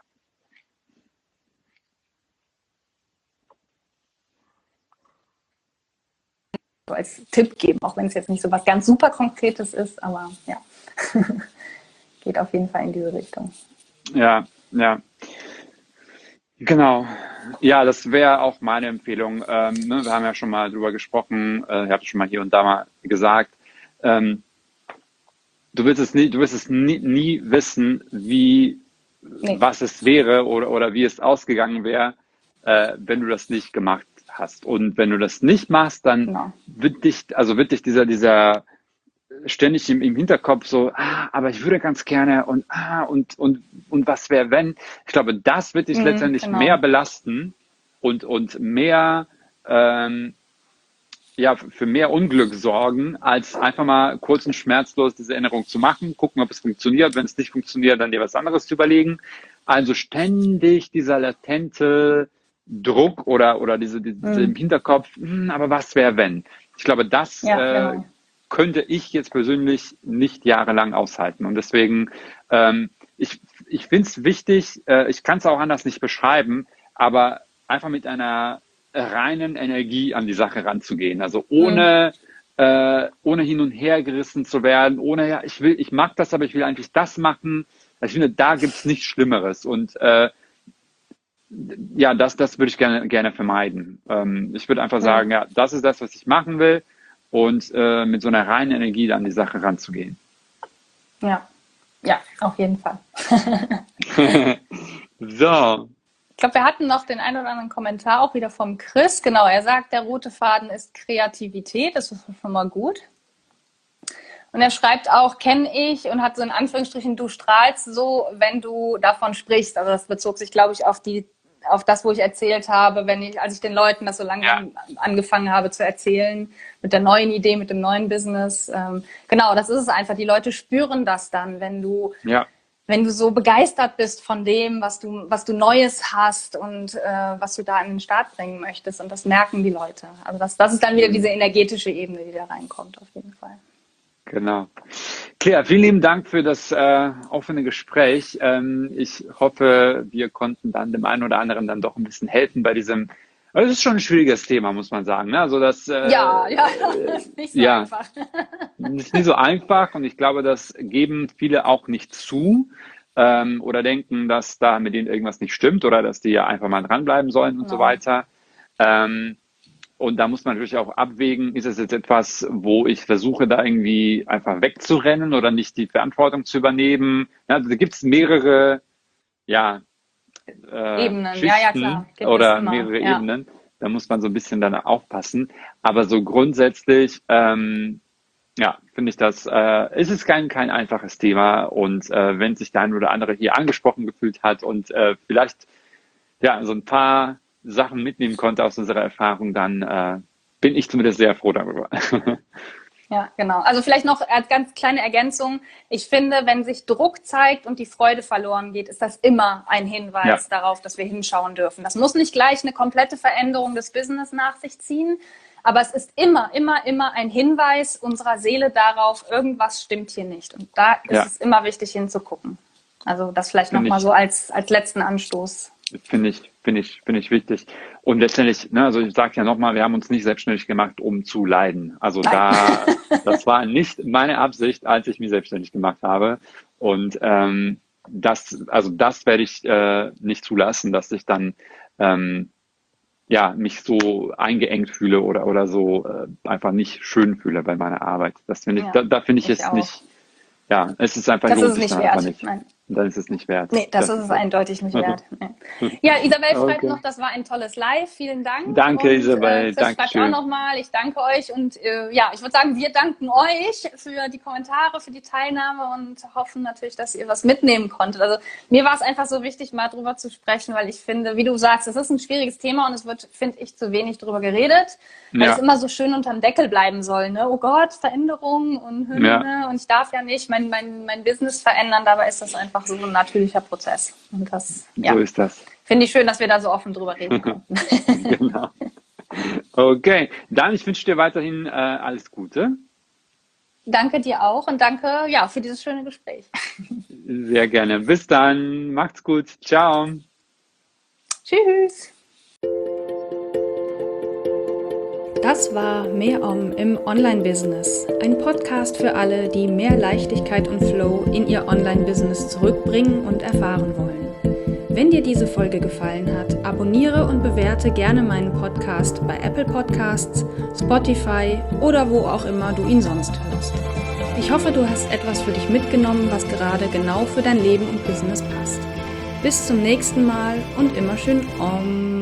A: so als Tipp geben, auch wenn es jetzt nicht so was ganz super Konkretes ist, aber ja, geht auf jeden Fall in diese Richtung.
B: ja, ja, genau. Ja, das wäre auch meine Empfehlung. Ähm, ne, wir haben ja schon mal drüber gesprochen, äh, ich habe schon mal hier und da mal gesagt. Ähm, du willst es nie, du wirst es nie, nie wissen, wie,
A: Nee,
B: was es wäre oder, oder wie es ausgegangen wäre, äh, wenn du das nicht gemacht hast. Und wenn du das nicht machst, dann
A: genau.
B: wird dich, also wird dich dieser, dieser ständig im, im Hinterkopf so, ah, aber ich würde ganz gerne und ah, und, und, und was wäre, wenn? Ich glaube, das wird dich
A: Mhm,
B: letztendlich mehr
A: genau.
B: belasten, und, und mehr, ähm, ja, für mehr Unglück sorgen, als einfach mal kurz und schmerzlos diese Änderung zu machen, gucken, ob es funktioniert. Wenn es nicht funktioniert, dann dir was anderes zu überlegen. Also ständig dieser latente Druck oder, oder diese, diese
A: Mhm.
B: im Hinterkopf, hm, aber was wäre, wenn? Ich glaube, das
A: Ja,
B: äh,
A: genau.
B: könnte ich jetzt persönlich nicht jahrelang aushalten. Und deswegen, ähm, ich, ich finde es wichtig, äh, ich kann es auch anders nicht beschreiben, aber einfach mit einer reinen Energie an die Sache ranzugehen. Also
A: Mhm.
B: ohne, äh, ohne hin und her gerissen zu werden, ohne, ja, ich will, ich mag das, aber ich will eigentlich das machen. Also ich finde, da gibt's nichts Schlimmeres. Und äh, ja, das, das würde ich gerne, gerne vermeiden. Ähm, ich würde einfach
A: Mhm.
B: sagen, ja, das ist das, was ich machen will und äh, mit so einer reinen Energie an die Sache ranzugehen.
A: Ja, ja, auf jeden Fall.
B: So,
A: Ich glaube, wir hatten noch den einen oder anderen Kommentar auch wieder vom Chris. Genau, er sagt, der rote Faden ist Kreativität. Das ist schon mal gut. Und er schreibt auch, kenne ich, und hat so in Anführungsstrichen, du strahlst so, wenn du davon sprichst. Also das bezog sich, glaube ich, auf die, auf das, wo ich erzählt habe, wenn ich, als ich den Leuten das so
B: ja,
A: langsam angefangen habe zu erzählen, mit der neuen Idee, mit dem neuen Business. Ähm, genau, das ist es einfach. Die Leute spüren das dann, wenn du,
B: ja,
A: wenn du so begeistert bist von dem, was du, was du Neues hast und äh, was du da in den Start bringen möchtest. Und das merken die Leute. Also das, das ist dann wieder diese energetische Ebene, die da reinkommt, auf jeden Fall.
B: genau. Claire, vielen lieben Dank für das äh, offene Gespräch. Ähm, ich hoffe, wir konnten dann dem einen oder anderen dann doch ein bisschen helfen bei diesem. Aber es ist schon ein schwieriges Thema, muss man sagen. Ne? Also das,
A: Ja, ja,
B: äh,
A: ist nicht so
B: ja,
A: einfach.
B: ist nicht so einfach und ich glaube, das geben viele auch nicht zu ähm, oder denken, dass da mit denen irgendwas nicht stimmt oder dass die ja einfach mal dranbleiben sollen und so
A: Genau.
B: weiter. Ähm, und da muss man natürlich auch abwägen, ist es jetzt etwas, wo ich versuche, da irgendwie einfach wegzurennen oder nicht die Verantwortung zu übernehmen. Ja, also da gibt es mehrere, ja, äh,
A: Ebenen, ja, ja,
B: Schichten
A: klar, gibt es
B: oder
A: immer,
B: mehrere
A: ja.
B: Ebenen. Da muss man so ein bisschen dann aufpassen. Aber so grundsätzlich, ähm, ja, finde ich das, äh, ist es kein, kein einfaches Thema. Und äh, wenn sich der ein oder andere hier angesprochen gefühlt hat und äh, vielleicht ja so ein paar Sachen mitnehmen konnte aus unserer Erfahrung, dann äh, bin ich zumindest sehr froh darüber.
A: Ja, genau. Also vielleicht noch als ganz kleine Ergänzung. Ich finde, wenn sich Druck zeigt und die Freude verloren geht, ist das immer ein
B: Ja,
A: Hinweis darauf, dass wir hinschauen dürfen. Das muss nicht gleich eine komplette Veränderung des Business nach sich ziehen, aber es ist immer, immer, immer ein Hinweis unserer Seele darauf, irgendwas stimmt hier nicht. Und da ist
B: ja,
A: es immer wichtig hinzugucken. Also das vielleicht
B: finde
A: nochmal
B: ich,
A: so als, als letzten Anstoß.
B: finde ich, finde ich, finde ich wichtig. Und letztendlich, ne, also ich sage ja nochmal, wir haben uns nicht selbstständig gemacht, um zu leiden. Also
A: Nein.
B: da, das war nicht meine Absicht, als ich mich selbstständig gemacht habe. Und ähm, das, also das werde ich äh, nicht zulassen, dass ich dann ähm, ja mich so eingeengt fühle oder oder so äh, einfach nicht schön fühle bei meiner Arbeit. Das finde ich,
A: Ja,
B: da, da finde ich
A: ich
B: es
A: auch.
B: nicht, ja, es ist einfach,
A: Das ist
B: lohnt
A: es
B: sich
A: nicht
B: dann einfach
A: wert.
B: nicht.
A: Nein.
B: Und dann ist es nicht wert.
A: Nee, das
B: Das
A: ist
B: ist
A: es
B: so.
A: eindeutig nicht wert. Nee. Ja, Isabel schreibt
B: Okay.
A: noch, das war ein tolles Live. Vielen Dank.
B: Danke,
A: Und äh,
B: Isabel.
A: Chris schreibt auch
B: Dankeschön.
A: nochmal, ich danke euch. Und äh, ja, ich würde sagen, wir danken euch für die Kommentare, für die Teilnahme und hoffen natürlich, dass ihr was mitnehmen konntet. Also mir war es einfach so wichtig, mal drüber zu sprechen, weil ich finde, wie du sagst, es ist ein schwieriges Thema und es wird, finde ich, zu wenig drüber geredet, weil es
B: Ja,
A: immer so schön unterm Deckel bleiben soll. Ne? Oh Gott, Veränderung und
B: ja,
A: Hünde und ich darf ja nicht mein, mein, mein Business verändern. Dabei ist das einfach so ein natürlicher Prozess. Und das,
B: so
A: ja,
B: ist das.
A: finde ich schön, dass wir da so offen drüber reden konnten.
B: Genau. Okay, dann ich wünsche dir weiterhin äh, alles Gute.
A: Danke dir auch und danke, ja, für dieses schöne Gespräch.
B: Sehr gerne. Bis dann. Macht's gut. Ciao.
A: Tschüss.
C: Das war Mehr Om im Online-Business, ein Podcast für alle, die mehr Leichtigkeit und Flow in ihr Online-Business zurückbringen und erfahren wollen. Wenn dir diese Folge gefallen hat, abonniere und bewerte gerne meinen Podcast bei Apple Podcasts, Spotify oder wo auch immer du ihn sonst hörst. Ich hoffe, du hast etwas für dich mitgenommen, was gerade genau für dein Leben und Business passt. Bis zum nächsten Mal und immer schön Om.